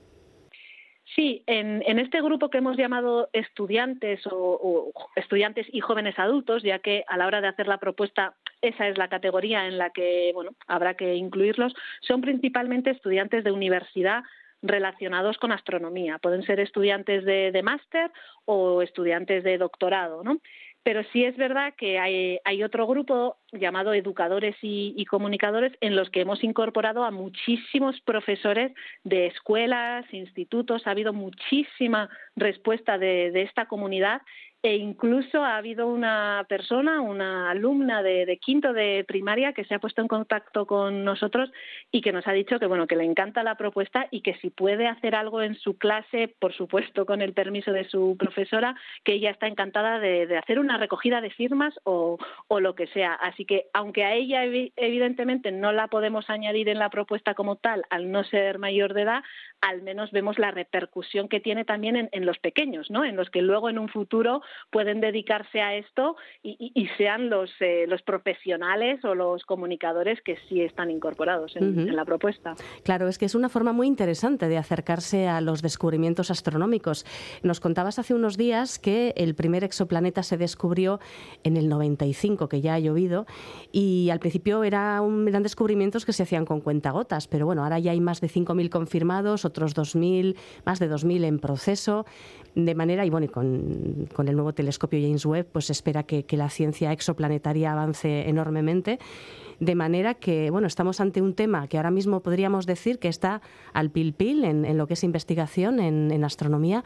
Sí, en, en este grupo que hemos llamado estudiantes o, o estudiantes y jóvenes adultos, ya que a la hora de hacer la propuesta esa es la categoría en la que, bueno, habrá que incluirlos, son principalmente estudiantes de universidad relacionados con astronomía. Pueden ser estudiantes de, de máster o estudiantes de doctorado, ¿no? Pero sí es verdad que hay, hay otro grupo llamado Educadores y, y Comunicadores, en los que hemos incorporado a muchísimos profesores de escuelas, institutos. Ha habido muchísima respuesta de, de esta comunidad, e incluso ha habido una persona, una alumna de, de quinto de primaria, que se ha puesto en contacto con nosotros y que nos ha dicho que bueno, que le encanta la propuesta y que si puede hacer algo en su clase, por supuesto con el permiso de su profesora, que ella está encantada de, de hacer una recogida de firmas o, o lo que sea. Así que aunque a ella evidentemente no la podemos añadir en la propuesta como tal, al no ser mayor de edad, al menos vemos la repercusión que tiene también en, en los pequeños, ¿no? En los que luego en un futuro pueden dedicarse a esto y, y, y sean los, eh, los profesionales o los comunicadores que sí están incorporados en, uh-huh. en la propuesta. Claro, es que es una forma muy interesante de acercarse a los descubrimientos astronómicos. Nos contabas hace unos días que el primer exoplaneta se descubrió en el noventa y cinco, que ya ha llovido, y al principio era un, eran descubrimientos que se hacían con cuentagotas, pero bueno, ahora ya hay más de cinco mil confirmados, otros dos mil, más de dos mil en proceso, de manera, y bueno, y con, con el nuevo telescopio James Webb, pues se espera que, que la ciencia exoplanetaria avance enormemente, de manera que, bueno, estamos ante un tema que ahora mismo podríamos decir que está al pil pil en, en lo que es investigación, en, en astronomía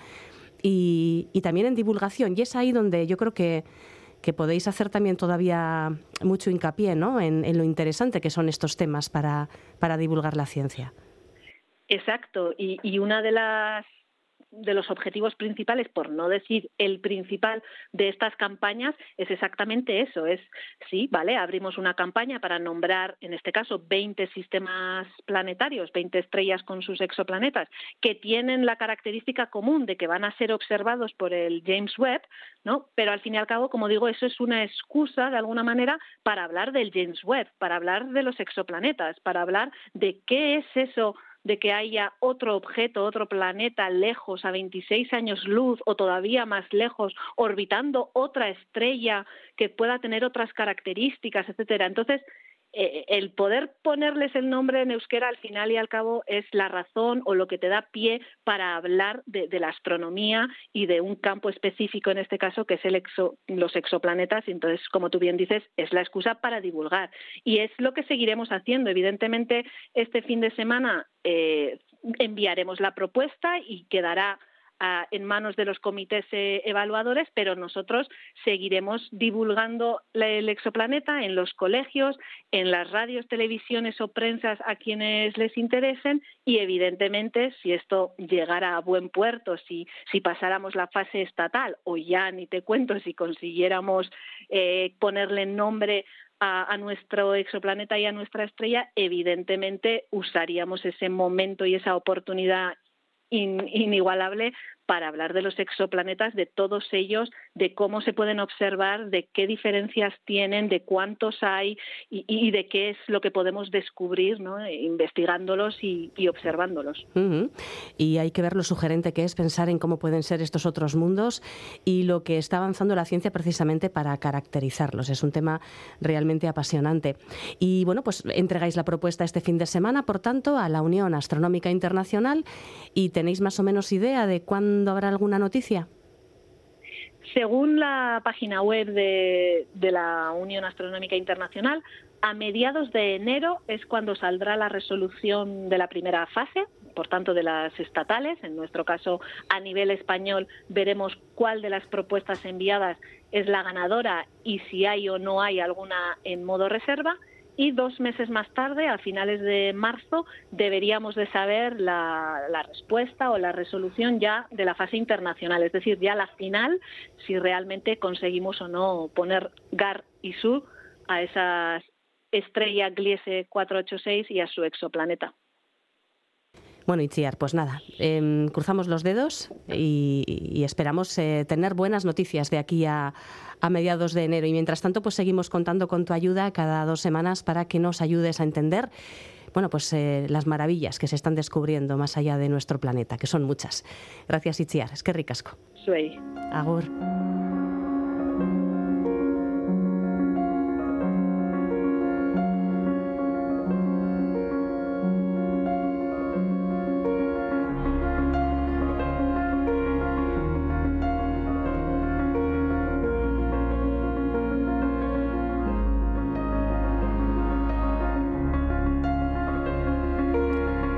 y, y también en divulgación, y es ahí donde yo creo que que podéis hacer también todavía mucho hincapié, ¿no?, en, en lo interesante que son estos temas para, para divulgar la ciencia. Exacto, y, y una de las de los objetivos principales, por no decir el principal de estas campañas, es exactamente eso, es, sí, vale, abrimos una campaña para nombrar, en este caso, veinte sistemas planetarios, veinte estrellas con sus exoplanetas, que tienen la característica común de que van a ser observados por el James Webb, ¿no? Pero al fin y al cabo, como digo, eso es una excusa, de alguna manera, para hablar del James Webb, para hablar de los exoplanetas, para hablar de qué es eso de que haya otro objeto, otro planeta lejos, a veintiséis años luz o todavía más lejos, orbitando otra estrella que pueda tener otras características, etcétera. Entonces, eh, el poder ponerles el nombre en euskera, al final y al cabo, es la razón o lo que te da pie para hablar de, de la astronomía y de un campo específico, en este caso, que es el exo, los exoplanetas. Y entonces, como tú bien dices, es la excusa para divulgar. Y es lo que seguiremos haciendo. Evidentemente, este fin de semana eh, enviaremos la propuesta y quedará a, en manos de los comités eh, evaluadores, pero nosotros seguiremos divulgando la, el exoplaneta en los colegios, en las radios, televisiones o prensas a quienes les interesen y, evidentemente, si esto llegara a buen puerto, si, si pasáramos la fase estatal o ya ni te cuento si consiguiéramos eh, ponerle nombre A, a nuestro exoplaneta y a nuestra estrella, evidentemente usaríamos ese momento y esa oportunidad in, inigualable para hablar de los exoplanetas, de todos ellos, de cómo se pueden observar, de qué diferencias tienen, de cuántos hay y, y de qué es lo que podemos descubrir, ¿no?, investigándolos y, y observándolos. Uh-huh. Y hay que ver lo sugerente que es pensar en cómo pueden ser estos otros mundos y lo que está avanzando la ciencia precisamente para caracterizarlos. Es un tema realmente apasionante. Y bueno, pues entregáis la propuesta este fin de semana, por tanto, a la Unión Astronómica Internacional, y tenéis más o menos idea de cuándo habrá alguna noticia. Según la página web de, de la Unión Astronómica Internacional, a mediados de enero es cuando saldrá la resolución de la primera fase, por tanto de las estatales. En nuestro caso, a nivel español, veremos cuál de las propuestas enviadas es la ganadora y si hay o no hay alguna en modo reserva. Y dos meses más tarde, a finales de marzo, deberíamos de saber la, la respuesta o la resolución ya de la fase internacional, es decir, ya la final, si realmente conseguimos o no poner Gar y Sur a esa estrella Gliese cuatrocientos ochenta y seis y a su exoplaneta. Bueno, Itziar, pues nada, eh, cruzamos los dedos y, y esperamos eh, tener buenas noticias de aquí a, a mediados de enero. Y mientras tanto, pues seguimos contando con tu ayuda cada dos semanas para que nos ayudes a entender, bueno, pues eh, las maravillas que se están descubriendo más allá de nuestro planeta, que son muchas. Gracias, Itziar. Es que ricasco. Suey. Agur.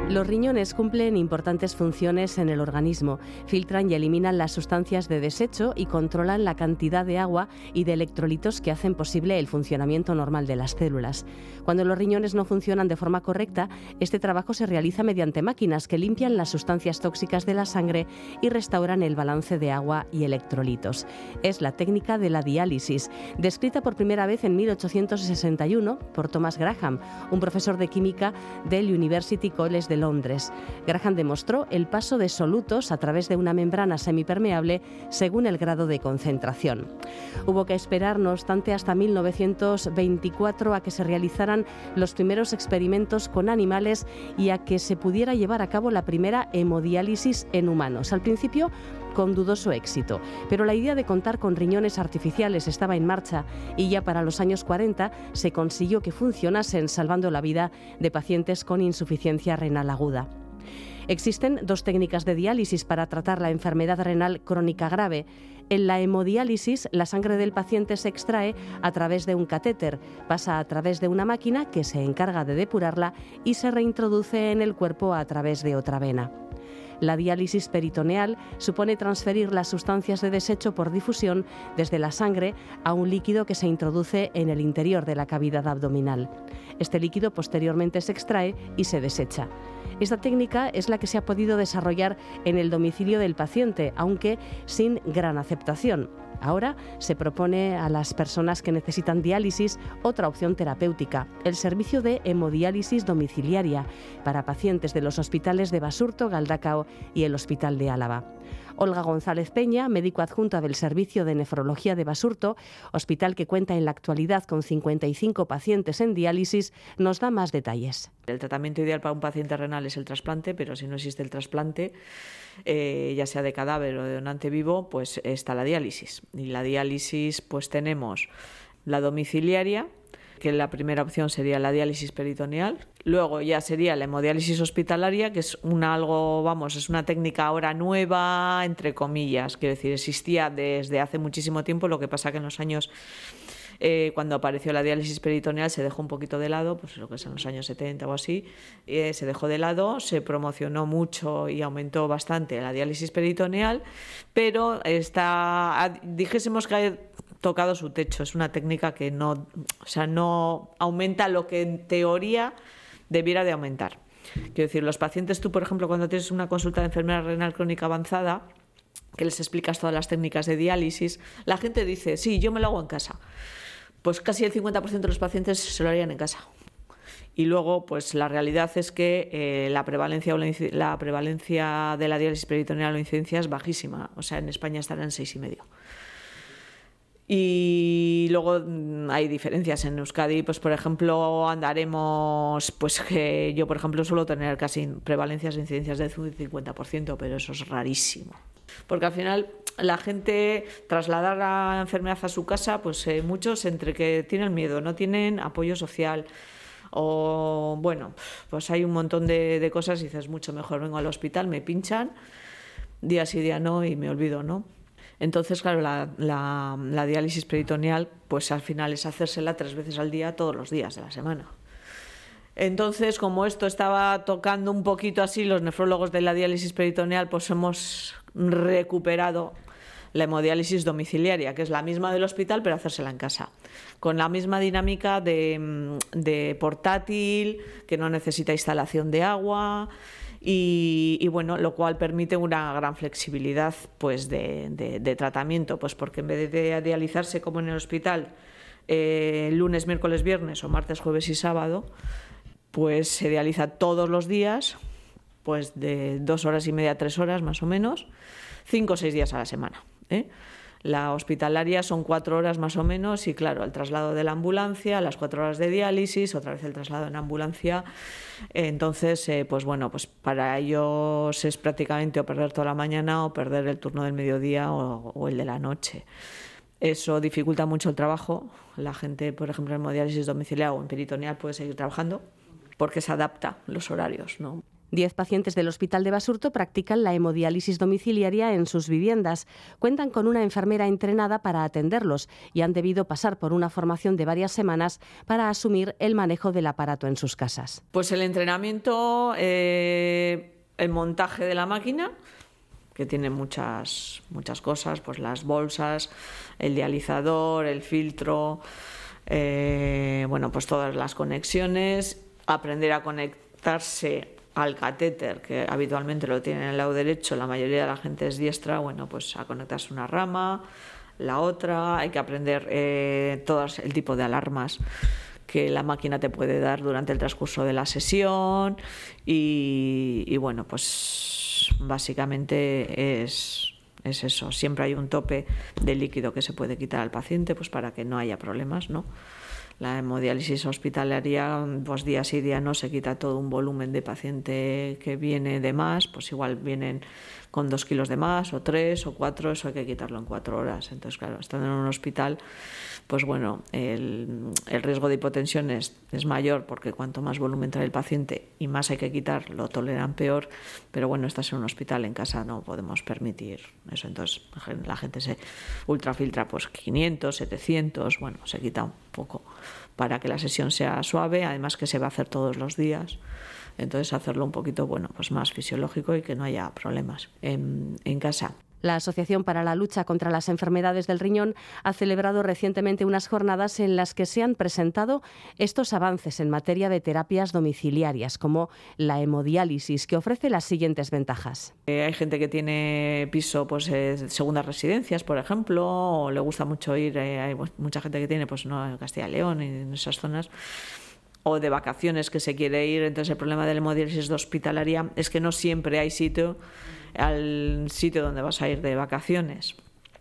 Los riñones cumplen importantes funciones en el organismo. Filtran y eliminan las sustancias de desecho y controlan la cantidad de agua y de electrolitos que hacen posible el funcionamiento normal de las células. Cuando los riñones no funcionan de forma correcta, este trabajo se realiza mediante máquinas que limpian las sustancias tóxicas de la sangre y restauran el balance de agua y electrolitos. Es la técnica de la diálisis, descrita por primera vez en mil ochocientos sesenta y uno por Thomas Graham, un profesor de química del University College de Londres. Graham demostró el paso de solutos a través de una membrana semipermeable según el grado de concentración. Hubo que esperar, no obstante, hasta mil novecientos veinticuatro a que se realizaran los primeros experimentos con animales y a que se pudiera llevar a cabo la primera hemodiálisis en humanos. Al principio, con dudoso éxito, pero la idea de contar con riñones artificiales estaba en marcha y ya para los años cuarenta se consiguió que funcionasen, salvando la vida de pacientes con insuficiencia renal aguda. Existen dos técnicas de diálisis para tratar la enfermedad renal crónica grave. En la hemodiálisis, la sangre del paciente se extrae a través de un catéter, pasa a través de una máquina que se encarga de depurarla y se reintroduce en el cuerpo a través de otra vena. La diálisis peritoneal supone transferir las sustancias de desecho por difusión desde la sangre a un líquido que se introduce en el interior de la cavidad abdominal. Este líquido posteriormente se extrae y se desecha. Esta técnica es la que se ha podido desarrollar en el domicilio del paciente, aunque sin gran aceptación. Ahora se propone a las personas que necesitan diálisis otra opción terapéutica, el servicio de hemodiálisis domiciliaria para pacientes de los hospitales de Basurto, Galdacao y el Hospital de Álava. Olga González Peña, médico adjunta del Servicio de Nefrología de Basurto, hospital que cuenta en la actualidad con cincuenta y cinco pacientes en diálisis, nos da más detalles. El tratamiento ideal para un paciente renal es el trasplante, pero si no existe el trasplante, eh, ya sea de cadáver o de donante vivo, pues está la diálisis. Y la diálisis, pues tenemos la domiciliaria, que la primera opción sería la diálisis peritoneal. Luego ya sería la hemodiálisis hospitalaria, que es una algo, vamos, es una técnica ahora nueva, entre comillas. Quiero decir, existía desde hace muchísimo tiempo, lo que pasa que en los años, eh, cuando apareció la diálisis peritoneal, se dejó un poquito de lado, pues lo que es en los años setenta o así, eh, se dejó de lado, se promocionó mucho y aumentó bastante la diálisis peritoneal, pero está, dijésemos que hay tocado su techo. Es una técnica que no, o sea, no aumenta lo que en teoría debiera de aumentar. Quiero decir, los pacientes, tú, por ejemplo, cuando tienes una consulta de enfermedad renal crónica avanzada, que les explicas todas las técnicas de diálisis, la gente dice, sí, yo me lo hago en casa. Pues casi el cincuenta por ciento de los pacientes se lo harían en casa. Y luego, pues la realidad es que eh, la prevalencia o la, la prevalencia de la diálisis peritoneal o incidencia es bajísima. O sea, en España estará en seis y medio. Y luego hay diferencias en Euskadi, pues por ejemplo andaremos, pues que yo por ejemplo suelo tener casi prevalencias e incidencias de un cincuenta por ciento, pero eso es rarísimo. Porque al final la gente trasladar la enfermedad a su casa, pues eh, muchos entre que tienen miedo, no tienen apoyo social, o bueno, pues hay un montón de, de cosas y dices, mucho mejor vengo al hospital, me pinchan, día sí, día no y me olvido, ¿no? Entonces, claro, la, la, la diálisis peritoneal, pues al final es hacérsela tres veces al día, todos los días de la semana. Entonces, como esto estaba tocando un poquito así, los nefrólogos de la diálisis peritoneal, pues hemos recuperado la hemodiálisis domiciliaria, que es la misma del hospital, pero hacérsela en casa, con la misma dinámica de, de portátil, que no necesita instalación de agua. Y, y bueno, lo cual permite una gran flexibilidad pues de, de, de tratamiento, pues porque en vez de dializarse como en el hospital eh, lunes, miércoles, viernes o martes, jueves y sábado, pues se dializa todos los días, pues de dos horas y media a tres horas más o menos, cinco o seis días a la semana, ¿eh? La hospitalaria son cuatro horas más o menos y claro, el traslado de la ambulancia, las cuatro horas de diálisis, otra vez el traslado en ambulancia. Entonces, eh, pues bueno, pues para ellos es prácticamente o perder toda la mañana o perder el turno del mediodía o, o el de la noche. Eso dificulta mucho el trabajo. La gente, por ejemplo, en hemodiálisis domiciliaria o en peritoneal puede seguir trabajando porque se adapta los horarios, ¿no? Diez pacientes del Hospital de Basurto practican la hemodiálisis domiciliaria en sus viviendas. Cuentan con una enfermera entrenada para atenderlos y han debido pasar por una formación de varias semanas para asumir el manejo del aparato en sus casas. Pues el entrenamiento, eh, el montaje de la máquina, que tiene muchas, muchas cosas, pues las bolsas, el dializador, el filtro, eh, bueno, pues todas las conexiones, aprender a conectarse al catéter, que habitualmente lo tienen en el lado derecho, la mayoría de la gente es diestra, bueno, pues a conectarse una rama, la otra, hay que aprender eh, todo el tipo de alarmas que la máquina te puede dar durante el transcurso de la sesión y, y bueno, pues básicamente es, es eso, siempre hay un tope de líquido que se puede quitar al paciente pues para que no haya problemas, ¿no? La hemodiálisis hospitalaria, pues día sí día no, se quita todo un volumen de paciente que viene de más, pues igual vienen con dos kilos de más, o tres, o cuatro, eso hay que quitarlo en cuatro horas. Entonces, claro, estando en un hospital, pues bueno, el, el riesgo de hipotensión es, es mayor, porque cuanto más volumen trae el paciente y más hay que quitar, lo toleran peor, pero bueno, estás en un hospital, en casa no podemos permitir eso. Entonces, la gente se ultrafiltra pues quinientos, setecientos, bueno, se quita un poco para que la sesión sea suave, además que se va a hacer todos los días, entonces hacerlo un poquito bueno, pues más fisiológico y que no haya problemas en, en casa. La Asociación para la Lucha contra las Enfermedades del Riñón ha celebrado recientemente unas jornadas en las que se han presentado estos avances en materia de terapias domiciliarias, como la hemodiálisis, que ofrece las siguientes ventajas. Eh, hay gente que tiene piso, pues eh, segundas residencias, por ejemplo, o le gusta mucho ir, eh, hay mucha gente que tiene, pues no, en Castilla y León y en esas zonas, o de vacaciones que se quiere ir. Entonces el problema de la hemodiálisis hospitalaria es que no siempre hay sitio al sitio donde vas a ir de vacaciones.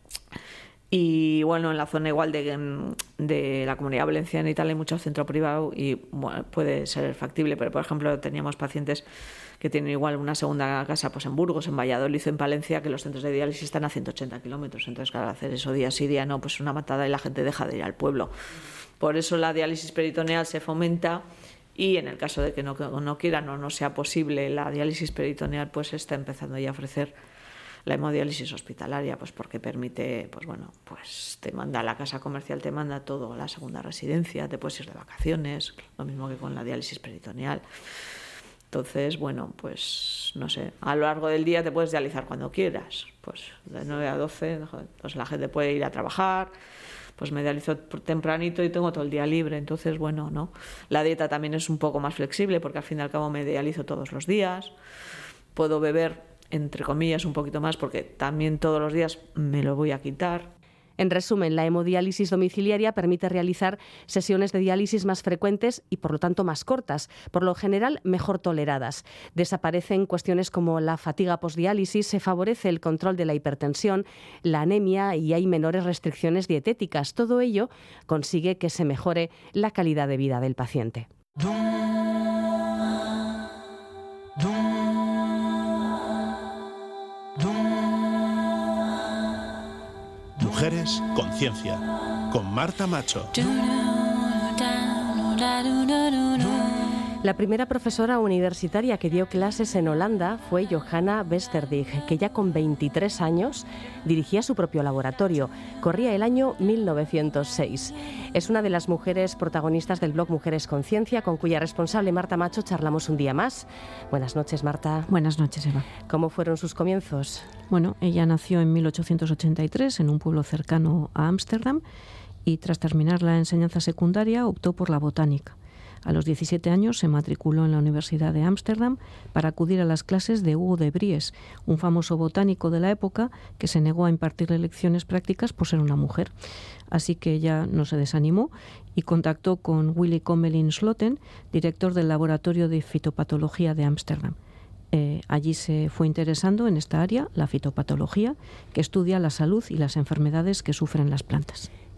Y bueno, en la zona igual de, de la Comunidad Valenciana y tal hay mucho centro privado y bueno, puede ser factible, pero por ejemplo teníamos pacientes que tienen igual una segunda casa pues en Burgos, en Valladolid o en Palencia, que los centros de diálisis están a ciento ochenta kilómetros. Entonces, claro, hacer eso día sí día no, pues una matada y la gente deja de ir al pueblo. Por eso la diálisis peritoneal se fomenta. Y en el caso de que no, no quieran o no sea posible la diálisis peritoneal, pues está empezando ya a ofrecer la hemodiálisis hospitalaria, pues porque permite, pues bueno, pues te manda a la casa comercial, te manda todo a la segunda residencia, te puedes ir de vacaciones, lo mismo que con la diálisis peritoneal. Entonces, bueno, pues no sé, a lo largo del día te puedes dializar cuando quieras, pues de nueve a doce, pues la gente puede ir a trabajar, pues me dializo tempranito y tengo todo el día libre, entonces bueno, no. La dieta también es un poco más flexible porque al fin y al cabo me dializo todos los días, puedo beber entre comillas un poquito más porque también todos los días me lo voy a quitar. En resumen, la hemodiálisis domiciliaria permite realizar sesiones de diálisis más frecuentes y, por lo tanto, más cortas, por lo general mejor toleradas. Desaparecen cuestiones como la fatiga postdiálisis, se favorece el control de la hipertensión, la anemia y hay menores restricciones dietéticas. Todo ello consigue que se mejore la calidad de vida del paciente. Mujeres Conciencia, con Marta Macho. La primera profesora universitaria que dio clases en Holanda fue Johanna Westerdig, que ya con veintitrés años dirigía su propio laboratorio. Corría el año mil novecientos seis. Es una de las mujeres protagonistas del blog Mujeres Conciencia, con cuya responsable Marta Macho charlamos un día más. Buenas noches, Marta. Buenas noches, Eva. ¿Cómo fueron sus comienzos? Bueno, ella nació en mil ochocientos ochenta y tres en un pueblo cercano a Ámsterdam y tras terminar la enseñanza secundaria optó por la botánica. A los diecisiete años se matriculó en la Universidad de Ámsterdam para acudir a las clases de Hugo de Vries, un famoso botánico de la época que se negó a impartirle lecciones prácticas por ser una mujer. Así que ella no se desanimó y contactó con Willy Commelin Sloten, director del Laboratorio de Fitopatología de Ámsterdam. Eh, allí se fue interesando en esta área, la fitopatología, que estudia la salud y las enfermedades que sufren las plantas.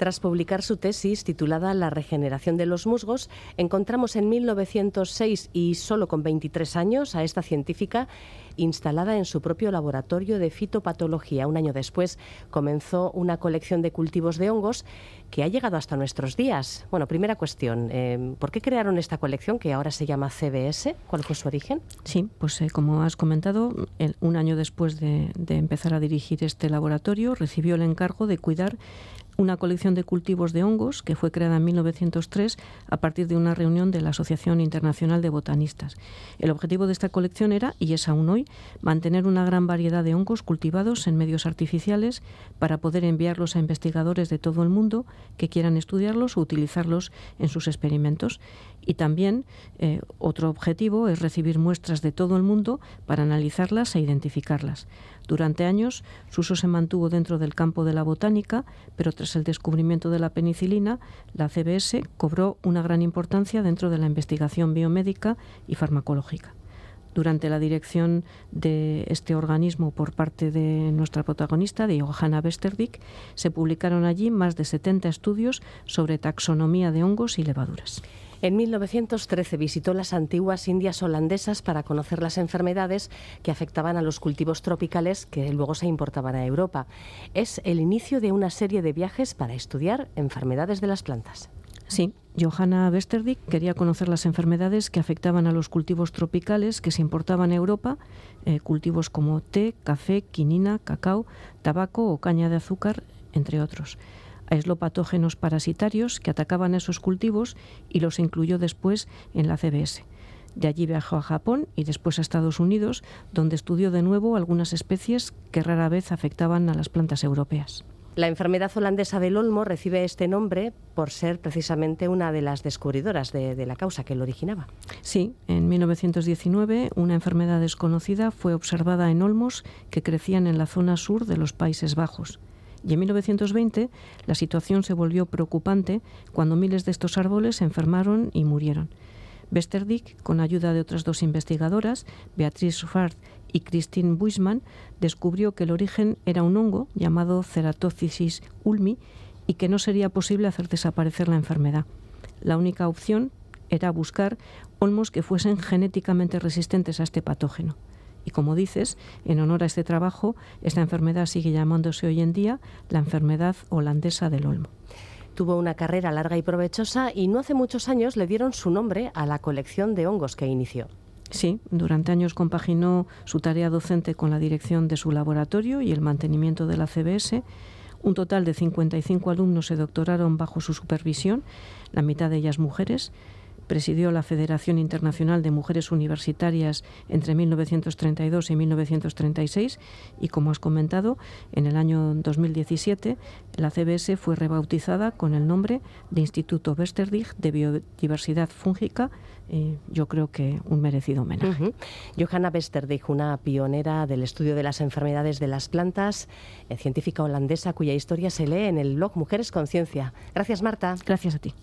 Tras publicar su tesis titulada La regeneración de los musgos, encontramos en mil novecientos seis, y solo con veintitrés años, a esta científica instalada en su propio laboratorio de fitopatología. Un año después comenzó una colección de cultivos de hongos que ha llegado hasta nuestros días. Bueno, primera cuestión, eh, ¿por qué crearon esta colección que ahora se llama C B S? ¿Cuál fue su origen? Sí, pues eh, como has comentado, el, un año después de, de empezar a dirigir este laboratorio, recibió el encargo de cuidar una colección de cultivos de hongos que fue creada en mil novecientos tres a partir de una reunión de la Asociación Internacional de Botanistas. El objetivo de esta colección era, y es aún hoy, mantener una gran variedad de hongos cultivados en medios artificiales para poder enviarlos a investigadores de todo el mundo que quieran estudiarlos o utilizarlos en sus experimentos. Y también eh, otro objetivo es recibir muestras de todo el mundo para analizarlas e identificarlas. Durante años su uso se mantuvo dentro del campo de la botánica, pero tras el descubrimiento de la penicilina, la C B S cobró una gran importancia dentro de la investigación biomédica y farmacológica. Durante la dirección de este organismo por parte de nuestra protagonista, de Johanna Westerdick, se publicaron allí más de setenta estudios sobre taxonomía de hongos y levaduras. En mil novecientos trece visitó las antiguas Indias holandesas para conocer las enfermedades que afectaban a los cultivos tropicales que luego se importaban a Europa. Es el inicio de una serie de viajes para estudiar enfermedades de las plantas. Sí, Johanna Westerdick quería conocer las enfermedades que afectaban a los cultivos tropicales que se importaban a Europa, eh, cultivos como té, café, quinina, cacao, tabaco o caña de azúcar, entre otros. Aisló patógenos parasitarios que atacaban a esos cultivos y los incluyó después en la C B S. De allí viajó a Japón y después a Estados Unidos, donde estudió de nuevo algunas especies que rara vez afectaban a las plantas europeas. La enfermedad holandesa del olmo recibe este nombre por ser precisamente una de las descubridoras de, de la causa que lo originaba. Sí, en mil novecientos diecinueve una enfermedad desconocida fue observada en olmos que crecían en la zona sur de los Países Bajos. Y en mil novecientos veinte la situación se volvió preocupante cuando miles de estos árboles se enfermaron y murieron. Westerdick, con ayuda de otras dos investigadoras, Beatrice Schwartz y Christine Buisman, descubrió que el origen era un hongo llamado Ceratophysis ulmi y que no sería posible hacer desaparecer la enfermedad. La única opción era buscar olmos que fuesen genéticamente resistentes a este patógeno. Y como dices, en honor a este trabajo, esta enfermedad sigue llamándose hoy en día la enfermedad holandesa del olmo. Tuvo una carrera larga y provechosa y no hace muchos años le dieron su nombre a la colección de hongos que inició. Sí, durante años compaginó su tarea docente con la dirección de su laboratorio y el mantenimiento de la C B S. Un total de cincuenta y cinco alumnos se doctoraron bajo su supervisión, la mitad de ellas mujeres. Presidió la Federación Internacional de Mujeres Universitarias entre mil novecientos treinta y dos y mil novecientos treinta y seis y, como has comentado, en el año dos mil diecisiete la C B S fue rebautizada con el nombre de Instituto Westerdick de Biodiversidad Fúngica. Eh, yo creo que un merecido homenaje. Uh-huh. Johanna Westerdick, una pionera del estudio de las enfermedades de las plantas, eh, científica holandesa cuya historia se lee en el blog Mujeres con Ciencia. Gracias, Marta. Gracias a ti.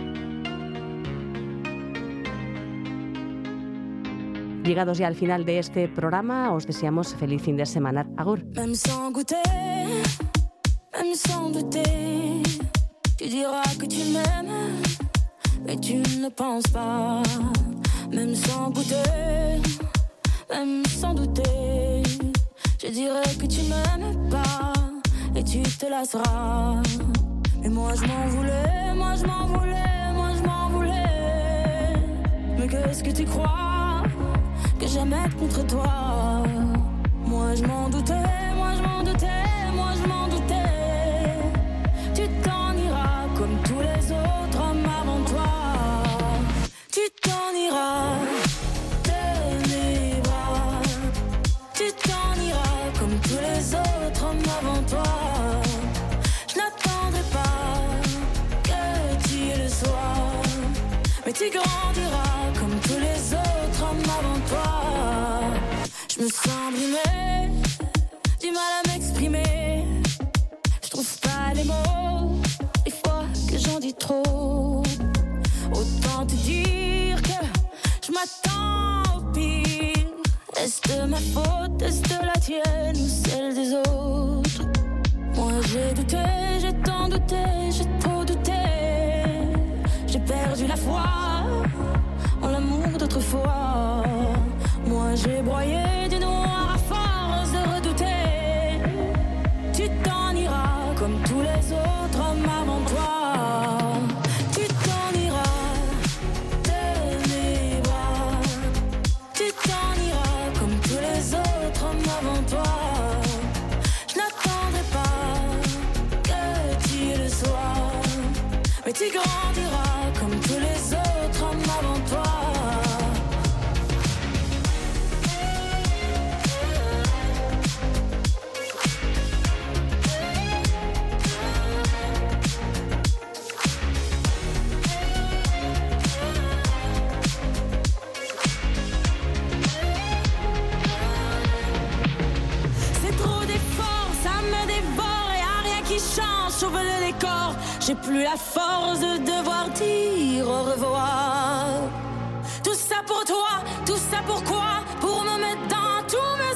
Llegados ya al final de este programa, os deseamos feliz fin de semana. Agur. Même sans goûter, même sans douter, tu diras que tu m'aimes, mais tu ne penses pas. Même sans goûter, même sans douter, je dirais que tu m'aimes pas et tu te lasseras. Mais moi je m'en voulais, moi je m'en voulais, moi je m'en voulais. Mais qu'est-ce que tu crois que j'aimais être contre toi? Moi je m'en doutais, moi je m'en doutais, moi je m'en doutais. Tu t'en iras comme tous les autres hommes avant toi. Tu t'en iras de mes bras. Tu t'en iras comme tous les autres hommes avant toi. Je n'attendrai pas que tu le sois, mais tu grandiras comme tous les autres hommes avant toi. Je me sens brimée, du mal à m'exprimer. Je trouve pas les mots, des fois que j'en dis trop. Autant te dire que je m'attends au pire. Est-ce de ma faute, est-ce de la tienne ou celle des autres? Moi j'ai douté, j'ai tant douté, j'ai perdu la foi en l'amour d'autrefois. Moi j'ai broyé du noir à force de redouter. Tu t'en iras comme tous les autres hommes avant toi. Tu t'en iras de mes bras. Tu t'en iras comme tous les autres hommes avant toi. Je n'attendrai pas que tu le sois, mais tu grandiras comme tous les autres hommes avant toi. Sauve le décor, j'ai plus la force de devoir dire au revoir. Tout ça pour toi, tout ça pourquoi? Pour me mettre dans tous mes